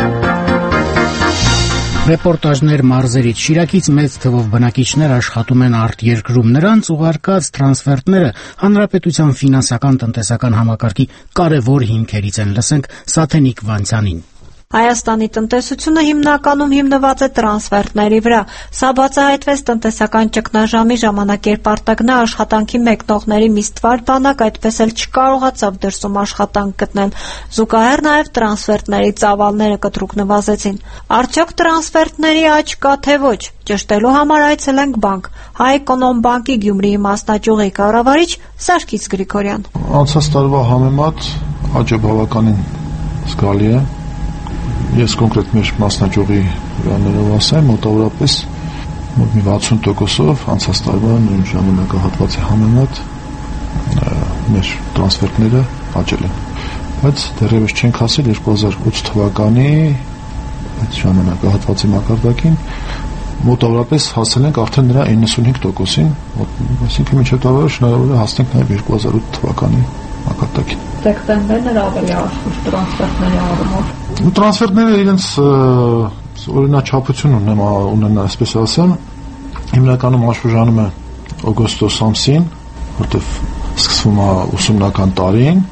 Ռեպորտաժներ մարզերից Շիրակից մեծ թվով բնակիչներ աշխատում են արտերկրում, նրանց ուղարկած տրանսֆերտները հանրապետության ֆինանսական տնտեսական համակարգի կարևոր հիմքերից են, լսենք Սաթենիկ Վանցյանին։ Հայաստանի տնտեսությունը հիմնականում հիմնված է տրանսֆերտների վրա։ Սա բացահայտվեց տնտեսական ճգնաժամի ժամանակ, երբ արտագնա աշխատանքի մեկնողների մի ստվար բանակ այդպես էլ չկարողացավ դրսում աշխատանք գտնել։ Զուգահեռ նաև տրանսֆերտների ծավալները կտրուկ նվազեցին։ Արդյոք տրանսֆերտների աճ կա թե ոչ։ Ճշտելու համար այցելենք բանկ։ Հայ-Էկոնոմբանկի Գյումրիի մասնաճյուղի կառավարիչ Սարգիս Գրիգորյան։ Անցած տարվա համեմատ աճը բավականին զգալի է։ Ես կոնկրետ մեր մասնաճյուղի վրաներով ասեմ, մոտավորապես մոտ մի 60%-ով անցած տարվա նույն ժամանակահատվածի համեմատ մեր տրանսֆերտները աճել են։ Բայց դեռևս չենք հասել 2008 թվականի այդ ժամանակահատվածի մակարդակին, մոտավորապես հասել ենք արդեն նրա 95%-ին, այսինքն մինչև տարվա շնորհավոր է հասնենք նաև 2008 թվականի մակարդակին։ Դեկտեմբերն էր ավելի աշխույժ տրանսֆերտների առումով։ Տրանսֆերտները իրենց օրինաչափություն ունեն, այսպես ասեմ, հիմնականում աշխուժանում է օգոստոս ամսին, որտեղ սկսվում է ուսումնական տարին,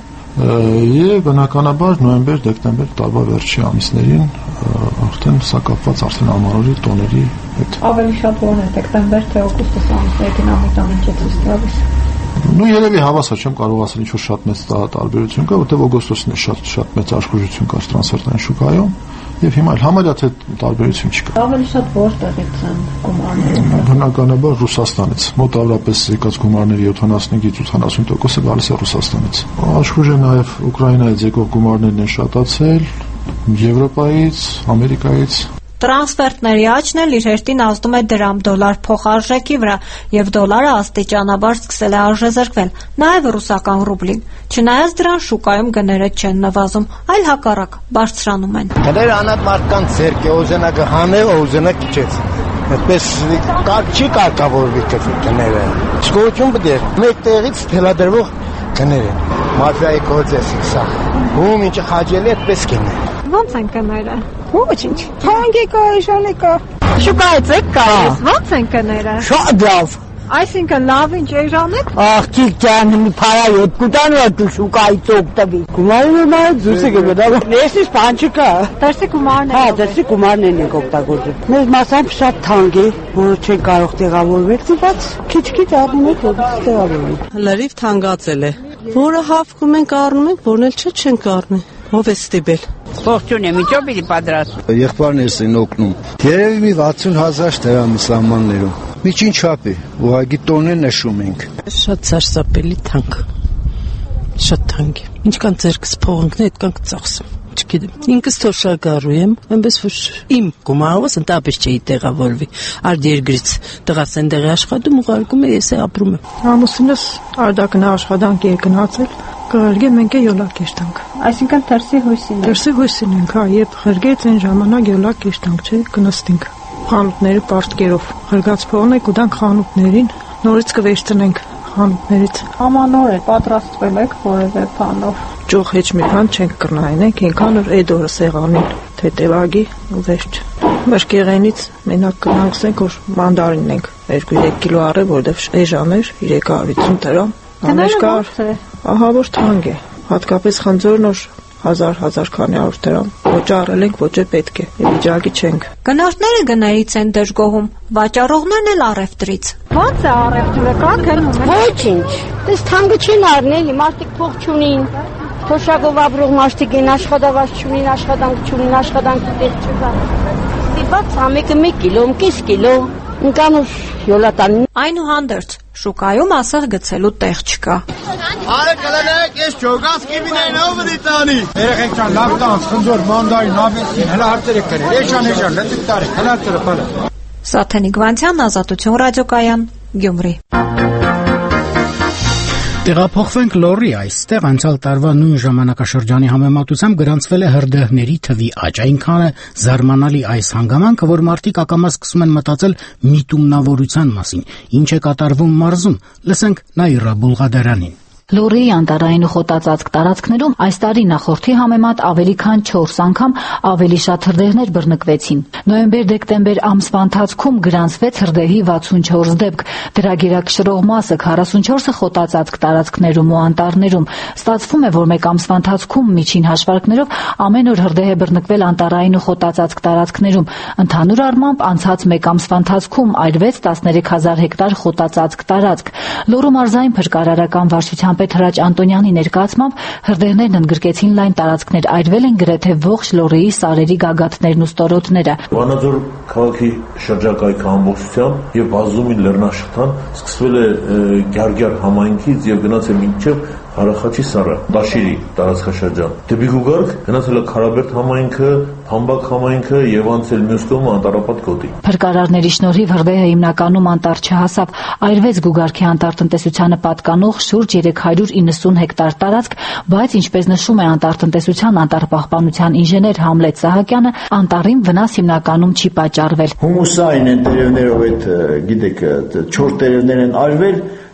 եւ բնականաբար նոյեմբեր-դեկտեմբեր տարվա վերջի ամիսներին արդեն սա կապված արդեն ամանորի տոների հետ։ Ավելի շատ որն է դեկտեմբեր թե օգոստոս ամիսներին ամենամեծ ցույց տալիս։ Երևի հավասար չեմ կարող ասել ինչ որ շատ մեծ տարբերություն կա, որտեղ օգոստոսն է շատ մեծ աշխուժություն կա տրանսֆերտային շուկայում, եւ հիմա էլ համարյա թե տարբերություն չկա։ Ավելի շատ որտեղից են գումարները։ Բնականաբար Ռուսաստանից։ Մոտավորապես եկած գումարների 75-ից 80%-ը գալիս է Ռուսաստանից։ Աշխուժը նաեւ Ուկրաինայից եկող գումարներն են շատացել, Եվրոպայից, Ամերիկայից։ Տրանսֆերտների աճն էլ իր հերթին ազդում է դրամ-դոլար փոխարժեքի վրա, եւ դոլարը աստիճանաբար սկսել է արժեզրկվել, նաեւ ռուսական ռուբլին։ Չնայած դրան շուկայում գները չեն նվազում, այլ հակառակ բարձրանում են։ Գները անհատ մարդկանց ձեռք է, օզենակը հանել, օզենակ իջեց։ Այդպես չի կարգավորվի գները։ Չկողություն պետք է մեկ տեղից թելադրվող գները։ Մաֆիայի կոծեսի սա։ Ում ինչ խաչելի այդպես կինը։ Ո՞նց են գները։ Ոչինչ։ Թանկի կա, իշխանի կա։ Շուկայից եք գալիս։ Ո՞նց են գները։ Շատ լավ։ Այսինքն լավ ինչ էժան եք։ Աղջիկ ջան, մի փարայ 2 տանը դու շուկայից օգտվի։ Գումարը նայ զուսի գնա։ Լեսից բան չկա։ Դերսի գումարն է։ Հա, դերսի գումարներն են օգտագործում։ Մեր մասամբ շատ թանկ է, որ չեն կարող տեղավորվել, բայց քիչ-քիչ առնում եք, որ տեղավորվի։ Լրիվ թանկացել է։ Որը հավքում ենք առնում ենք, որն էլ չենք առնում։ Ով է ստիպել։ Ողջույն եմ, ինչով պիտի պատրաստ։ Եղբայրներս են օգնում։ Երևի մի 60,000 դրամ սահմաններում։ Միջին չափ է, ուղղակի տոններ նշում ենք։ Շատ սարսափելի թանկ։ Շատ թանկ է։ Ինչքան ձերքս փողնքն է, այդքան կծախսեմ։ Չգիտեմ։ Ինքս թոշակառու եմ, այնպես որ իմ գումարս ընդհանրապես չի տեղավորվի։ Արդ երկրից տղաս այնտեղի աշխատում ուղարկում է, ես ապրում եմ։ Ամուսինս արդակնա աշխատանք է գնացել, կղերգե մենք է յոլակ եշտանք։ Այսինքն թերսի հույսին է։ Թերսի հույսին ենք, հա, երբ ղերգեց այն ժամանակ յոլակ եշտանք չէ, կնստինք խանութների պարտքերով։ Ղերգած փողն է կուտանք խանութներին, նորից կվերցնենք խանութներից։ Ամանոր է, պատրաստվել եք որևէ բանով։ Ճոխ հեչ մի բան չենք կրնայինենք, ինքան որ այդ օրը սեղանին թեթևագի ու վերջ։ Մշկեղենից մենակ կնանքսենք, որ մանդարինն ենք 2-3 կիլո առել, որովհետև էժան էր 350 դրամ։ Անեշկար, ահա որ թանկ է, հատկապես խնձորն որ 1000 քանի 100 դրամ, ոչ առել ենք, ոչ է պետք է, վիճակի չենք։ Գնորդները գներից են դժգոհում, վաճառողներն էլ առևտրից։ Ո՞նց է առևտուրը, կա գնում են։ Ոչինչ, դες թանկը չեն առնել, մարդիկ փող չունին, թոշակով ապրող մարդիկ են, աշխատավարձ չունին, աշխատանք չունին, աշխատանքի տեղ չկա։ Ստիպված ամեկը 1 կիլո, 5 կիլո, ընկանուր յոլատան։ Այնուհանդերձ, շուկայում ասեղ գցելու տեղ չկա։ Արե կլենեք, ես ճոգաս կիմինային ով դիտանի։ Երեխեք ճան, լավ տանց, խնձոր, մանդարին, ապեսին, հլա հարցեր եք կրել, եշան, լծիկ տարեք, հլա հարցերը պալը։ Սաթենիկ Վանցյան, Ազատություն ռադիոկայան, Գյումրի։ Տեղափոխվենք Լոռի, այստեղ անցյալ տարվա նույն ժամանակաշրջանի համեմատությամբ գրանցվել է հրդեհների թվի աճ, այնքան է զարմանալի այս հանգամանքը, որ մարդիկ ակամա սկսում են մտածել միտումնավորության մասին, ինչ է կատարվում մարզում, լսենք Նաիրա Բուլղադարյանին։ Լոռիի անտառային ու խոտածածկ տարածքներում այս տարի նախորդի համեմատ ավելի քան 4 անգամ ավելի շատ հրդեհներ բռնկվեցին։ Նոյեմբեր-դեկտեմբեր ամսվա ընթացքում գրանցվեց հրդեհի 64 դեպք, դրա գերակշռող մասը 44-ը խոտածածկ տարածքներում ու անտառներում։ Ստացվում է, որ մեկ ամսվա ընթացքում միջին հաշվարկներով ամեն օր հրդեհ է բռնկվել անտառային ու խոտածածկ տարածքներում։ Ընդհանուր առմամբ անցած մեկ ամսվա ընթացքում այրվեց 13000 հեկտար խոտածածկ տարածք։ Լոռու մարզային փրկարարական վարչության պետ Հրաչ Անտոնյանի ներկայացմամբ հրդեհներն ընդգրկեցին լայն տարածքներ, այրվել են գրեթե ողջ Լոռիի սարերի գագաթներն ու ստորոտները։ Վանաձոր քաղաքի շրջակայքը ամբողջությամբ եւ Բազումի լեռնաշղթան սկսվել է Գյարգյար համայնքից եւ գնացել մինչեւ Հարախաչի սարը, Դաշիրի տարածքաշրջան։ Դեպի Գուգարք գնացել է Քարաբերդ համայնքը, Փամբակ համայնքը եւ անցել մյուս կողմը Անտառապատ գոտի։ Փրկարարների շնորհիվ հրդեհը հիմնականում անտառ չհասավ, այրվեց Գուգարքի անտառտնտեսությանը պատկանող շուրջ 390 հեկտար տարածք, բայց ինչպես նշում է անտառտնտեսության անտառպահպանության ինժեներ Համլետ Սահակյանը, անտառին վնաս հիմնականում չի պատճառվել։ Հումուսային են տերևներով այդ, գիտեք, 4 տերևներ են այրվել,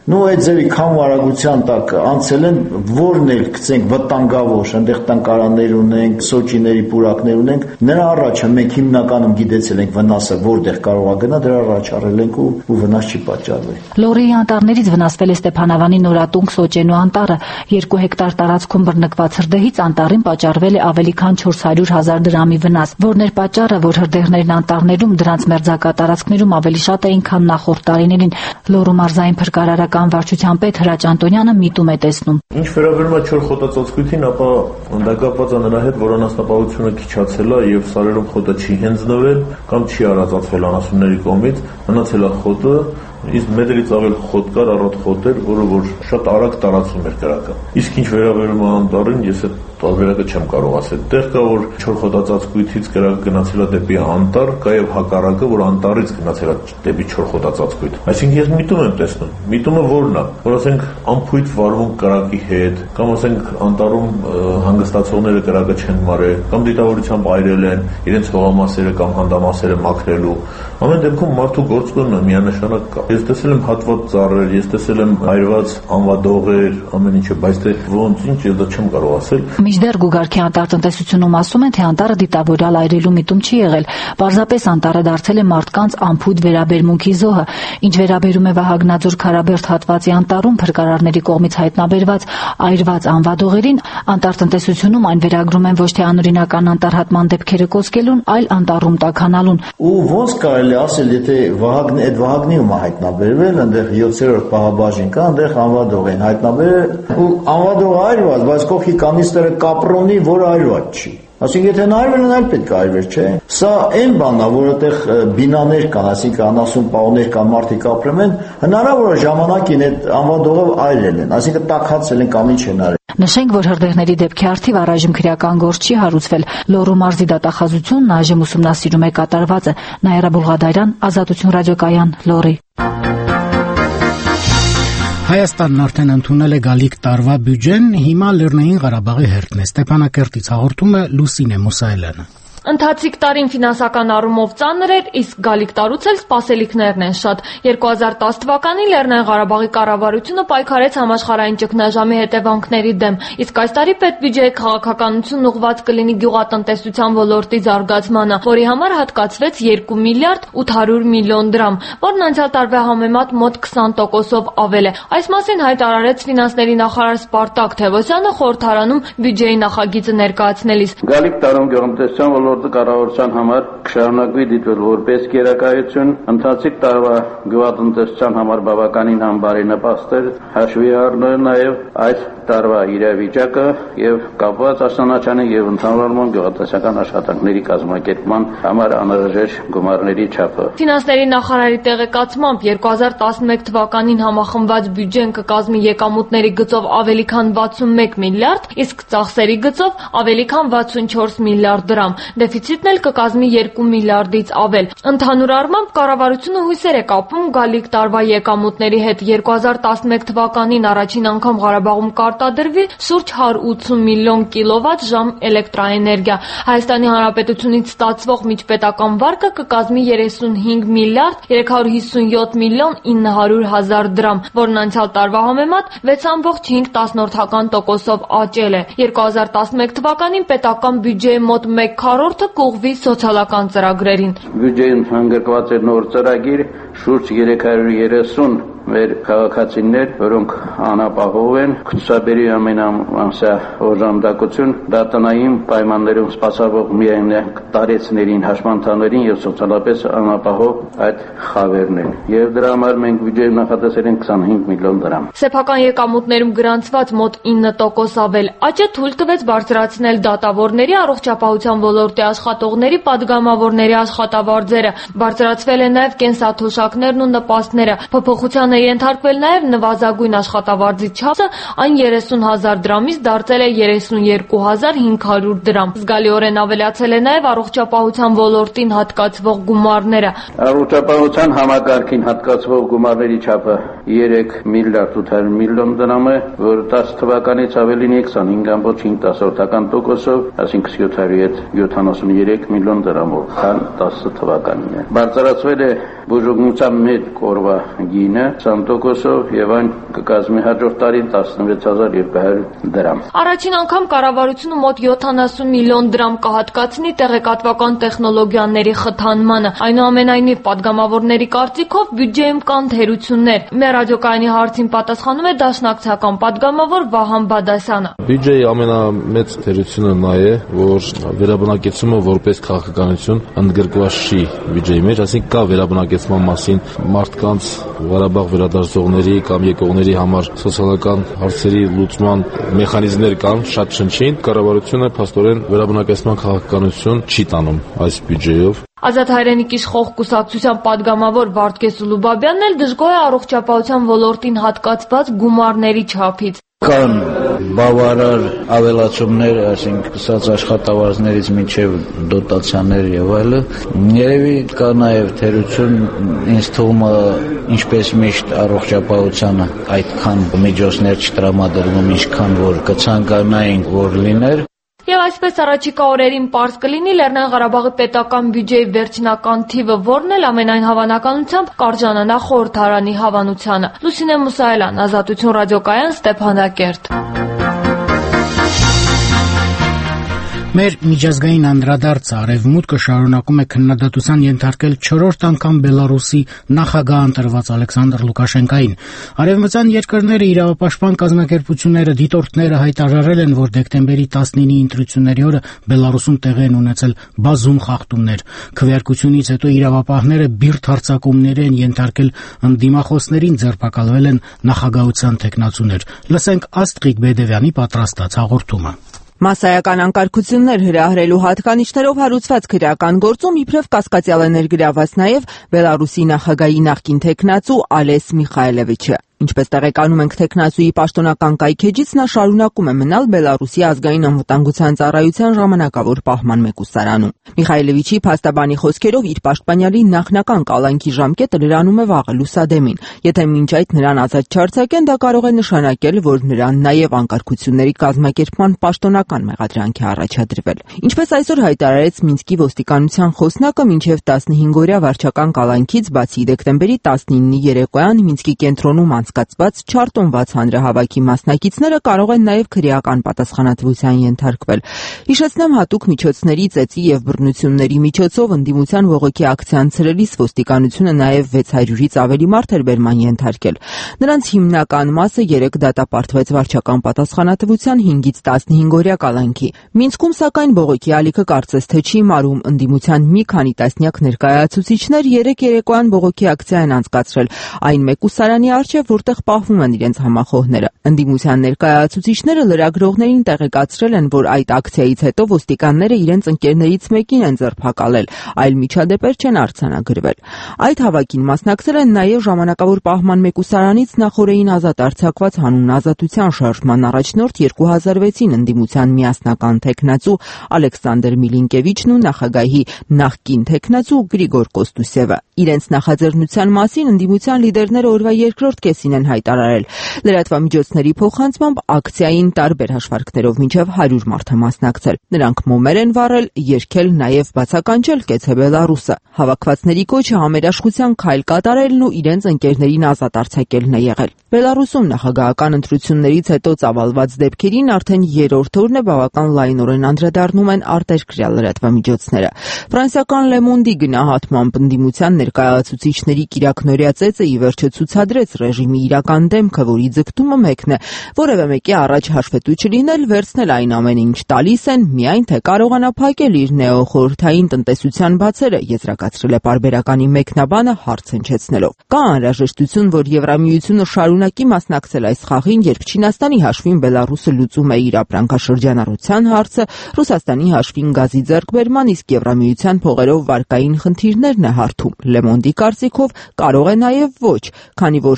նու այդ ձևի քան վարագության տակ անցել են, որն էլ գցենք վտանգավոր, այնտեղ տնկարաններ ունենք, սոճիների պուրակներ ունենք, նրա առաջը մենք հիմնականում գիտեցել ենք վնասը որտեղ կարող է գնա, դրա առաջ արել ենք ու վնաս չի պատճառվել։ Լորիի անտառներից վնասվել է Ստեփանավանի նորատունք Սոճենու անտառը, 2 հեկտար տարածքում բռնկված հրդեհից անտառին պատճառվել է ավելի քան 400,000 դրամի վնաս, որն էր պատճառը, որ հրդեհներն անտառներում դրանց մերձակա տարածքներում ավելի շատ էին, քան նախորդ տարիներին։ Լոռու մարզային փրկարարական վարչության պետ Հրաչ Անտոնյանը միտում է տեսնում։ Ինչ վերաբերում է չոր խոտածածկույթին, ապա դա կապված է նրա հետ, որ անասնապահությունը քիչացել է եւ սարերում խոտը չի հենձնվել կամ չի արածացվել անասունների կողմից, մնացել է խոտը, իսկ մետրից ավել խոտ կար, առատ խոտեր, որը շատ արագ տարածում էր կրակը։ Իսկ ինչ վերաբերում է անտառին, ես այդ տարբերակը չեմ կարող ասել։ Տեղ կա, որ չոր խոտածածկույթից կրակը գնացել է դեպի անտառ, կա եւ հակառակը, որ անտառից գնացել է դեպի չոր խոտածածկույթ։ Այսինքն ես միտում եմ տեսնում։ Միտումը որն է, որ ասենք անփույթ վարվում կրակի հետ, կամ ասենք անտառում հանգստացողները կրակը չեն մարել, կամ դիտավորությամբ այրել են իրենց հողամասերը կամ հանդամասերը մաքրելու։ Ամեն դեպքում մարդու գործունեությունը միանշանակ կա։ Ես տեսել եմ հատված ծառեր, ես տեսել եմ այրված անվադողեր, ամեն ինչը, բայց դե ոնց ինչ ես դա չեմ կարող ասել։ Մինչդեռ Գուգարքի անտառտնտեսությունում ասում են, թե անտառը դիտավորյալ այրելու միտում չի եղել։ Պարզապես անտառը դարձել է մարդկանց անփույթ վերաբերմունքի զոհը։ Ինչ վերաբերում է Վահագնաձոր Քարաբերդ հատվածի անտառում փրկարարների կողմից հայտնաբերված այրված անվադողերին, անտառտնտեսությունում այն վերագրում են ոչ թե անօրինական անտառհատման դեպքերը կոծկելուն, այլ անտառում տաքանալուն։ Ու ոնց կարելի ասել, եթե այդ Վահագնիում է հայտնաբերվել, այնտեղ 7-րդ պահաբաժին կա, այնտեղ անվադող են հայտնաբերել, ու անվադող այրված, բայց կողքի կանիստերը կապրոնի, որ այրված չի։ Այսինքն եթե նայվել են, այլ պետք է այրվեր, չէ։ Սա այն բանն է, որ այդտեղ բինաներ կան, այսինքն անասուն պահոներ կան, մարդիկ ապրում են, հնարավոր է ժամանակին այդ անվադողը այրել են, այսինքն տաքացել են կամ ինչ են արել։ Նշենք, որ հրդեհների դեպքի առթիվ առայժմ քրեական գործ չի հարուցվել։ Լոռու մարզի դատախազությունն այժմ ուսումնասիրում է կատարվածը։ Նաիրա Բուլղադարյան, Ազատություն ռադիոկայան, Լոռի։ Հայաստանն արդեն ընդունել է գալիք տարվա բյուջեն, հիմա Լեռնային Ղարաբաղի հերթն է։ Ստեփանակերտից հաղորդում է Լուսինե Մուսայելյանը։ Ընթացիկ տարին ֆինանսական առումով ծանր էր, իսկ գալիք տարուց էլ սպասելիքներն են շատ։ 2010 թվականին Լեռնային Ղարաբաղի կառավարությունը պայքարեց համաշխարհային ճգնաժամի հետևանքների դեմ, իսկ այս տարի պետբյուջեի քաղաքականությունն ուղղված կլինի գյուղատնտեսության ոլորտի զարգացմանը, որի համար հատկացվեց 2 միլիարդ 800 միլիոն դրամ, որն անցյալ տարվա համեմատ մոտ 20%-ով ավել է։ Այս մասին հայտարարեց ֆինանսների նախարար Սպարտակ Թևոսյանը խորհրդարանում բյուջեի նախագիծը ներկայացնելիս։ Գալիք տարում գյուղատնտեսության ոլորտի կառավարության համար կշարունակվի դիտվել որպես գերակայություն, ընթացիկ տարվա գյուղատնտեսության համար բավականին անբարենպաստ էր, հաշվի առնելով նաև այս տարվա իրավիճակը եւ կապված աշնանացանի եւ ընդհանրորեն գյուղատնտեսական աշխատանքների կազմակերպման համար անհրաժեշտ գումարների չափը։ Ֆինանսների նախարարի տեղեկացմամբ 2011 թվականին համախմբված բյուջեն կկազմի եկամուտների գծով ավելի քան 61 միլիարդ, իսկ ծախսերի գծով ավելի քան 64 միլիարդ դրամ։ Դեֆիցիտն էլ կկազմի 2 միլիարդից ավել։ Ընդհանուր առմամբ կառավարությունը հույսեր է կապում գալիք տարվա եկամուտների հետ։ 2011 թվականին առաջին անգամ Ղարաբաղում արտադրվի շուրջ 180 միլիոն կիլովատ-ժամ էլեկտրաէներգիա։ Հայաստանի Հանրապետությունից ստացվող միջպետական վարկը կկազմի 35 միլիարդ 357 միլիոն 900 հազար դրամ, որն անցյալ տարվա համեմատ 6.5%-ով աճել է։ 2011 թվականին պետական բյուջեի մոտ 1/4-ը կուղղվի սոցիալական ծրագրերին։ Բյուջեին հանգրկված է նոր ծրագիր, շուրջ 330 մեր քաղաքացիներ, որոնք անապահով են, ցուցաբերի ամենամասա օժանդակություն դատնային պայմաններում սպասավող միայնակ տարեցներին, հաշմանդամներին եւ սոցիալապես անապահով այդ խավերն են։ Եվ դրա համար մենք բյուջեում նախատեսել ենք 25 միլիոն դրամ։ Սեփական եկամուտներում գրանցված մոտ 9% ավել աճը թույլ տվեց բարձրացնել դատավորների, առողջապահության ոլորտի աշխատողների, падգամավորների աշխատավարձերը։ Բարձրացվել է նաեւ կենսաթոշակներն ու նպաստները։ Փոփոխության ենթարկվել նաև նվազագույն աշխատավարձի չափը, այն 30,000 դրամից դարձել է 32,500 դրամ։ Զգալիորեն ավելացել է նաև առողջապահության ոլորտին հատկացվող գումարները։ Առողջապահության համակարգին հատկացվող գումարների չափը 3 միլիարդ 800 միլիոն դրամ է, որը 10 թվականից ավելին է 25.5%-ով, այսինքն 773 միլիոն դրամով, քան 10 թվականին է։ Բարձրացվել է բուժօգնության մեկ օրվա գինը 20%-ով եւ այն կկազմի հաջորդ տարի 16200 դրամ։ Առաջին անգամ կառավարությունը մոտ 70 միլիոն դրամ կհատկացնի տեղեկատվական տեխնոլոգիաների խթանմանը։ Այնուամենայնիվ, պատգամավորների կարծիքով բյուջեում կան թերություններ։ Մեր ռադիոկայանի հարցին պատասխանում է դաշնակցական պատգամավոր Վահան Բադասյանը։ Բյուջեի ամենամեծ թերությունը նա է, որ վերաբնակեցումը որպես քաղաքականություն ընդգրկված չի բյուջեի մեջ, այսինքն կա վերաբնակեցման մասին մարդկանց Ղարաբաղ վերադարձողների կամ եկողների համար սոցիալական հարցերի լուծման մեխանիզմներ կան, շատ շնչին։ Կառավարությունը փաստորեն վերաբնակեցման քաղաքականություն չի տանում այս բյուջեով։ Ազատ հայրենիքի իշխող կուսակցության պատգամավոր Վարդգես Ուլուբաբյանն էլ դժգոհ է առողջապահության ոլորտին հատկացված գումարների չափից։ Կան բավարար ավելացումներ, այսինքն սկսած աշխատավարձներից մինչև դոտացիաներ եւ այլը։ Երևի կա նաեւ թերություն, ինձ թվում է, ինչպես միշտ առողջապահությանը այդքան միջոցներ չտրամադրվում, ինչքան որ կցանկանայինք որ լիներ։ Եվ այսպես առաջիկա օրերին պարզ կլինի Լեռնային Ղարաբաղի պետական բյուջեի վերջնական թիվը, որն էլ ամենայն հավանականությամբ կարժանանա խորհրդարանի հավանությանը։ Լուսինե Մուսայելյան, Ազատություն ռադիոկայան, Ստեփանակերտ։ Մեր միջազգային անդրադարձը Արևմուտքը շարունակում է քննադատության ենթարկել 4-րդ անգամ Բելարուսի նախագահ ընտրված Ալեքսանդր Լուկաշենկային։ Արևմտյան երկրները իրավապաշտպան կազմակերպությունները դիտորդները հայտարարել են, որ դեկտեմբերի 19-ի ընտրությունների օրը Բելարուսում տեղի են ունեցել բազում խախտումներ։ Քվեարկությունից հետո իրավապահները բիրտ հարձակումներ են ենթարկել ընդդիմախոսներին, ձերբակալվել են նախագահության թեկնածուներ։ Լսենք Աստղիկ Բեդևյանի պատրաստած հաղորդումը։ Մասսայական անկարգություններ հրահրելու հատկանիշներով հարուցված քրեական գործում իբրև կասկածյալ է ներգրաված նաև Բելարուսի նախագահի նախկին թեկնածու Ալես Միխայելովիչը։ Ինչպես տեղեկանում ենք թեկնածուի պաշտոնական կայքեջից, նա շարունակում է մնալ Բելարուսի ազգային անվտանգության ծառայության ժամանակավոր պահման մեկուսարանում։ Միխայելովիչի փաստաբանի խոսքերով իր պաշտպանյալի նախնական կալանքի ժամկետը լրանում է վաղը լուսադեմին։ Եթե մինչ այդ նրան ազատ չարձակեն, դա կարող է նշանակել, որ նրան նաև անկարգությունների կազմակերպման պաշտոնական մեղադրանք է առաջադրվել։ Ինչպես այսօր հայտարարեց Մինսկի ոստիկանության խոսնակը, մինչև 15-օրյա վարչական կալանքից բացի դեկտեմբերի 19-ի երեկոյան Մինսկի կենտրոնում անցկացված չարտոնված հանրահավաքի մասնակիցները կարող են նաև քրեական պատասխանատվության ենթարկվել։ Հիշեցնեմ, հատուկ միջոցների, ծեծի եւ բռնությունների միջոցով ընդդիմության բողոքի ակցիան ցրելիս ոստիկանությունը նաև 600-ից ավելի մարդ էր բերման ենթարկել։ Նրանց հիմնական մասը 3 դատապարտվեց վարչական պատասխանատվության 5-ից 15-օրյա կալանքի։ Մինսկում սակայն բողոքի ալիքը կարծես թե չի մարում, ընդդիմության մի քանի տասնյակ ներկայացուցիչներ 3 երեկոյան բողոքի ակցիա են անցկացրել այն մեկուսարանի առջև, որտեղ պահվում են իրենց համախոհները։ Ընդդիմության ներկայացուցիչները լրագրողներին տեղեկացրել են, որ այդ ակցիայից հետո ոստիկանները իրենց ընկերներից մեկին են ձերբակալել, այլ միջադեպեր չեն արձանագրվել։ Այդ հավաքին մասնակցել են նաև ժամանակավոր պահման մեկուսարանից նախորդին ազատ արձակված հանուն ազատության շարժման առաջնորդ 2006-ին ընդդիմության միասնական թեկնածու Ալեքսանդր Միլինկևիչն ու նախագահի նախկին թեկնածու Գրիգոր Կոստուսևը։ Իրենց նախաձեռնության մասին ընդդիմության լիդերները օրվա երկրորդ կեսին են հայտարարել։ Լրատվամիջոցների փոխանցմամբ ակցիային տարբեր հաշվարկներով մինչև 100 մարդ է մասնակցել։ Նրանք մոմեր են վառել, երգել, նաև բացականչել «Կեցե Բելարուսը»։ Հավաքվածների կոչը համերաշխության քայլ կատարելն ու իրենց ընկերներին ազատ արձակելն է եղել։ Բելարուսում նախագահական ընտրություններից հետո ծավալված դեպքերին արդեն երրորդ օրն է բավական լայնորեն անդրադառնում են արտերկրյա լրատվամիջոցները։ Ֆրանսիական Le Monde-ի գնահատմամբ ընդդիմության ներկայացուցիչների կիրակնօրյա ծեծը ի վերջո ցուցադրեց ռեժիմի իրական դեմքը, որի ձգտումը մեկն է՝ որևէ մեկի առաջ հաշվետու չլինել, վերցնել այն ամենը, ինչ տալիս են, միայն թե կարողանա փակել իր նեոխորհրդային տնտեսության բացերը, եզրակացրել է պարբերականի մեկնաբանը հարց հնչեցնելով։ Կա անհրաժեշտություն, որ Եվրամիությունը շարունակի մասնակցել այս խաղին, երբ Չինաստանի հաշվին Բելարուսը լուծում է իր ապրանքաշրջանառության հարցը, Ռուսաստանի հաշվին գազի ձեռքբերման, իսկ Եվրամիության փողերով վարկային խնդիրներն է հարթում։ Le Monde-ի կարծիքով կարող է նաև ոչ, քանի որ այլևս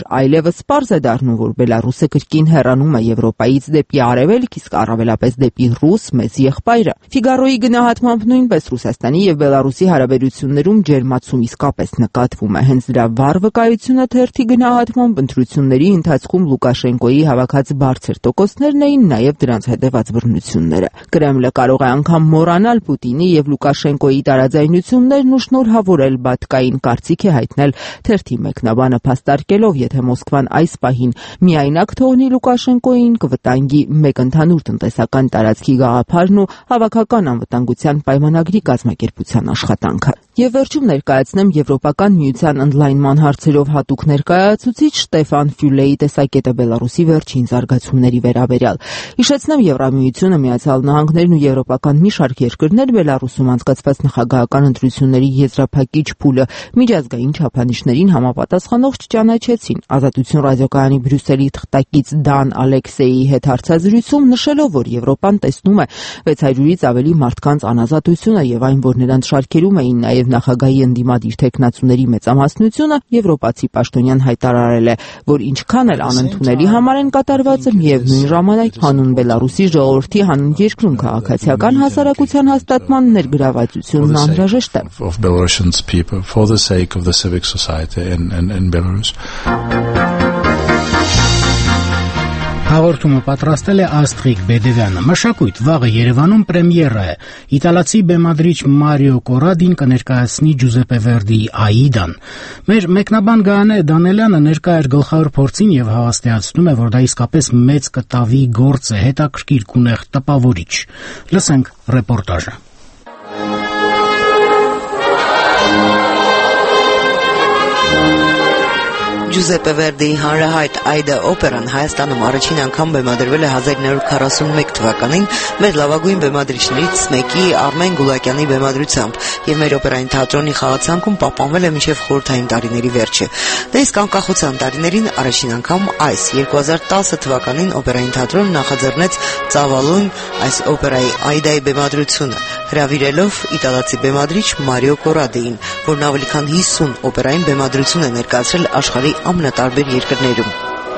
եւս պարզ է դառնում, որ Բելարուսը կրկին հեռանում է Եվրոպայից դեպի արևելք, իսկ առավելապես դեպի ռուս մեծ եղբայրը։ Ֆիգարոյի գնահատմամբ նույնպես Ռուսաստանի եւ Բելարուսի հարաբերություններում ջերմացում իսկապես նկատվում է։ Հենց դրա վառ վկայությունը թերթի գնահատմամբ ընտրությունների ընթացքում Լուկաշենկոյի հավաքած բարձր տոկոսներն էին նաեւ դրանց հետեւած բռնությունները։ Կրեմլը կարող է անգամ մոռանալ Պուտինի եւ Լուկաշենկոյի տարաձայնություններն ու շնորհավորել բատկային կարծիք է հայտնել թերթի մեկնաբանը փաստարկելով, եթե Մոսկվան այս պահին միայնակ թողնի Լուկաշենկոյին, կվտանգի մեկ ընդհանուր տնտեսական տարածքի գաղափարն ու հավաքական անվտանգության պայմանագրի կազմակերպության աշխատանքը։ Եվ վերջում ներկայացնեմ Եվրոպական միության ընդլայնման հարցերով հատուկ ներկայացուցիչ Ստեֆան Ֆյուլեի տեսակետը Բելարուսի վերջին զարգացումների վերաբերյալ։ Հիշեցնեմ, Եվրամիությունը, Միացյալ Նահանգներն ու եվրոպական մի շարք երկրներ Բելարուսում անցկացված նախագահական ընտրությունների եզրափակիչ փուլը միջազգային չափանիշներին համապատասխանող չճանաչեցին։ Ազատություն ռադիոկայանի Բրյուսելի թղթակից Դան Ալեքսեյի հետ հարցազրույցում նշելով, որ Եվրոպան տեսնում է 600-ից ավելի մարդկանց անազատությունը եւ այն, որ նրանց շարքերում էին նաեւ նախագահի ընդդիմադիր թեկնածուների մեծամասնությունը, եվրոպացի պաշտոնյան հայտարարել է, որ ինչքան էլ անընդունելի համար են կատարվածը, միևնույն ժամանակ հանուն Բելարուսի ժողովրդի հանուն երկրում քաղաքացիական հասարակության հաստատման ներգրավվածությունն անհրաժեշտ է։ Հաղորդումը պատրաստել է Աստղիկ Բեդևյանը։ Մշակույթ վաղը Երևանում պրեմիերա է։ Իտալացի բեմադրիչ Մարիո Կորադին կներկայացնի Ջուզեպե Վերդիի Աիդան։ Մեր մեկնաբան Գայանե Դանելյանը ներկա էր գլխավոր փորձին եւ հավաստիացնում է, որ դա իսկապես մեծ կտավի գործ է, հետաքրքիր գունեղ տպավորիչ։ Լսենք ռեպորտաժը։ Ջուզեպե Վերդիի հանրահայտ Այդա օպերան Հայաստանում առաջին անգամ բեմադրվել է 1941 թվականին մեր լավագույն բեմադրիչներից մեկի Արմեն Գուլակյանի բեմադրությամբ եւ մեր օպերային թատրոնի խաղացանկում պահպանվել է մինչեւ խորհրդային տարիների վերջը։ Դա իսկ անկախության տարիներին առաջին անգամ այս 2010 թվականին օպերային թատրոնը նախաձեռնեց ծավալուն այս օպերայի Այդայի բեմադրությունը, հրավիրելով իտալացի բեմադրիչ Մարիո Կորադիին, որն ավելի քան 50 օպերային բեմադրություն է ներկայացրել աշխարհի ամենատարբեր երկրներում։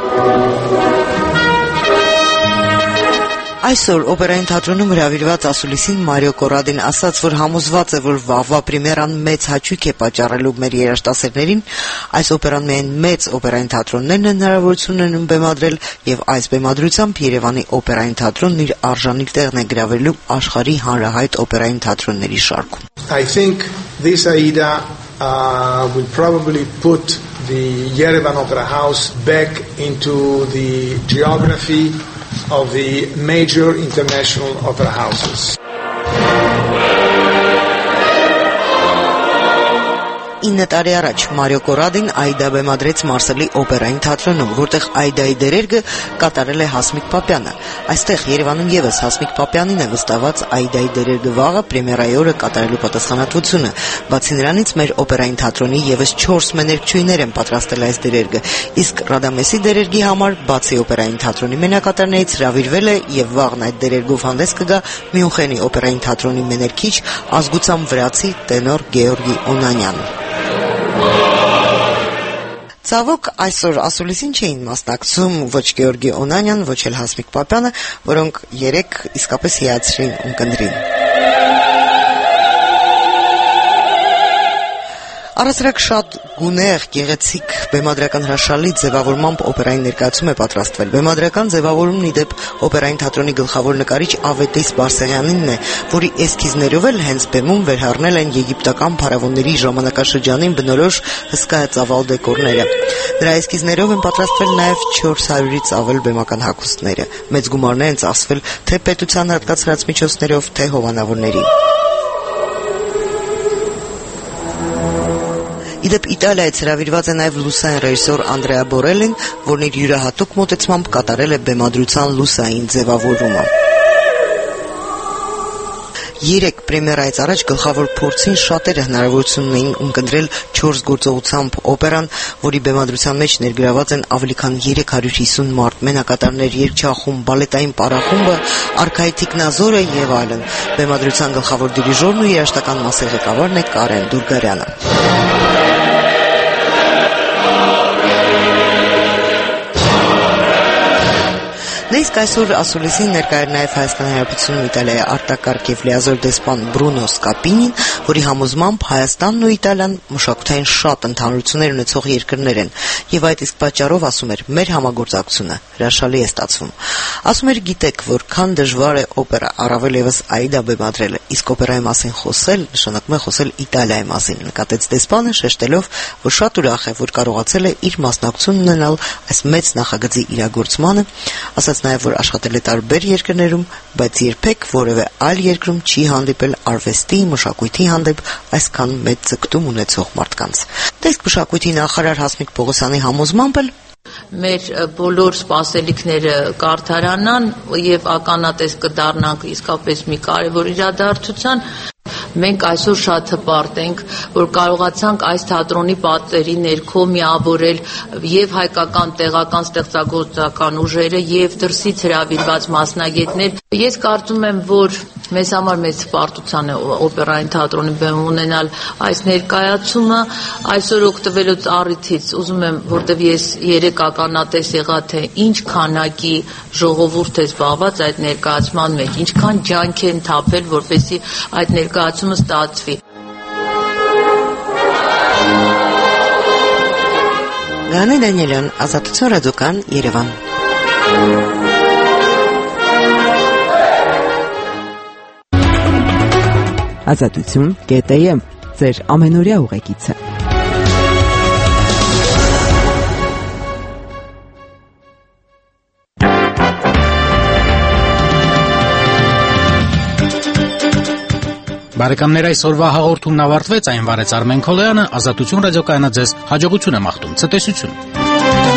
Այսօր օպերային թատրոնում հրավիրված ասուլիսին Մարիո Կորադին ասաց, որ համոզված է, որ վաղվա պրեմիերան մեծ հաճույք է պատճառելու մեր երաժշտասերներին, այս օպերան միայն մեծ օպերային թատրոններն են հնարավորություն ունենում բեմադրել եւ այս բեմադրությամբ Երևանի օպերային թատրոնն իր արժանի տեղն է գրավելու աշխարհի հանրահայտ օպերային թատրոնների շարքում։ I think this Aida will probably put the Yerevan Opera House back into the geography of the major international opera houses. 9 տարի առաջ Մարիո Կորադին Այդա բեմադրեց Մարսելի օպերային թատրոնում, որտեղ Այդայի դերերգը կատարել է Հասմիկ Պապյանը։ Այստեղ Երևանում եւս Հասմիկ Պապյանին է վստահված Այդայի դերերգը վաղը պրեմիերայի օրը կատարելու պատասխանատվությունը։ Բացի նրանից մեր օպերային թատրոնի եւս 4 մեներկչույներ են պատրաստել այս դերերգը, իսկ Ռադամեսի դերերգի համար բացի օպերային թատրոնի մենակատարներից հրավիրվել է եւ վաղն այդ դերերգով հանդես կգա Մյունխենի օպերային թատրոնի մեներկիչ ազգությամբ վրացի տենոր Գեորգի Օնանյանը։ Ցավոք այսօր ասուլիսին չէին մասնակցում ոչ Գեորգի Օնանյան, ոչ էլ Հասմիկ Պապյանը, որոնք երեք իսկապես հիացրին ունկնդրին։ Առասարակ շատ գունեղ, գեղեցիկ բեմադրական հրաշալի ձևավորմամբ օպերային ներկայացում է պատրաստվել։ Բեմադրական ձևավորումն ի դեպ օպերային թատրոնի գլխավոր նկարիչ Ավետիս Բարսեղյանինն է, որի էսքիզներով էլ հենց բեմում վերհառնել են եգիպտական փարավոնների ժամանակաշրջանին բնորոշ հսկայածավալ դեկորները։ Դրա էսքիզներով են պատրաստվել նաև 400-ից ավել բեմական հագուստները։ Մեծ գումարներ են ծախսվել թե պետության հատկացրած միջոցներով, թե հովանավորների։ Իդեպ Իտալիայից հրավիրված է նաև լուսային ռեժիսոր Անդրեա Բորելին, որն իր յուրահատուկ մոտեցմամբ կատարել է բեմադրության լուսային ձևավորումը։ Երեք պրեմիերայից առաջ գլխավոր փորձին շատերը հնարավորություն ունեին ունկնդրել 4 գործողությամբ օպերան, որի բեմադրության մեջ ներգրաված են ավելի քան 350 մարդ, մենակատարներ, երգչախումբ, բալետային պարախումբը, արքայթիկ նազորը եւ այլն։ Բեմադրության գլխավոր դիրիժորն ու երաժշտական մասի ղեկավարն է Կարեն Դուրգարյանը։ Նույնիսկ այսօր ասուլիսին ներկա էր նաև Հայաստանի Հանրապետությունում Իտալիայի արտակարգ եւ լիազոր դեսպան Բրունո Սկապինին, որի համոզմամբ Հայաստանն ու Իտալիան մշակութային շատ ընդհանրություններ ունեցող երկրներ են, եւ այդ իսկ պատճառով, ասում էր, մեր համագործակցությունը հրաշալի է ստացվում։ Ասում էր, գիտեք, որքան դժվար է օպերա, առավել եւս Աիդա բեմադրելը, իսկ օպերայի մասին խոսել նշանակում է խոսել Իտալիայի մասին, նկատեց դեսպանը, շեշտելով, որ շատ ուրախ է, որ կարողացել է իր մասնակցությունն ունենալ այս մեծ նախագծի իրագործմանը, ասաց նաև, որ աշխատել է տարբեր երկրներում, բայց երբեք որևէ այլ երկրում չի հանդիպել արվեստի, մշակույթի հանդեպ այսքան մեծ ձգտում ունեցող մարդկանց։ Դա իսկ մշակույթի նախարար Հասմիկ Պողոսյանի համոզմամբ էլ մեր բոլոր սպասելիքները կարդարանան եւ ականատես կդառնանք իսկապես մի կարևոր իրադարձության։ Մենք այսօր շատ հպարտ ենք, որ կարողացանք այս թատրոնի պատերի ներքո միավորել եւ հայկական տեղական ստեղծագործական ուժերը եւ դրսից հրավիրված մասնագետներ։ Ես կարծում եմ, որ մեզ համար մեծ հպարտության է օպերային թատրոնի բեմ ունենալ այս ներկայացումը։ Այսօր օգտվելուց առիթից ուզում եմ, որտեվ ես 3 ականատես եղա, թե ինչ քանակի ժողովուրդ է զբաղված այդ ներկայացման մեջ, ինչքան ջանք են թափել, որպեսզի այդ ներկայացումը ստացվի։ Գանե Դանիելյան, Ազատություն ռադիոկան, Երևան։ Ազատություն.am ձեր ամենօրյա ուղեկիցը։ Բարեկամներ, այսօրվա հաղորդումն ավարտվեց, այն վարեց Արմեն Քոլոյանը, Ազատություն ռադիոկայանը ձեզ հաջողություն է մաղթում, ցտեսություն։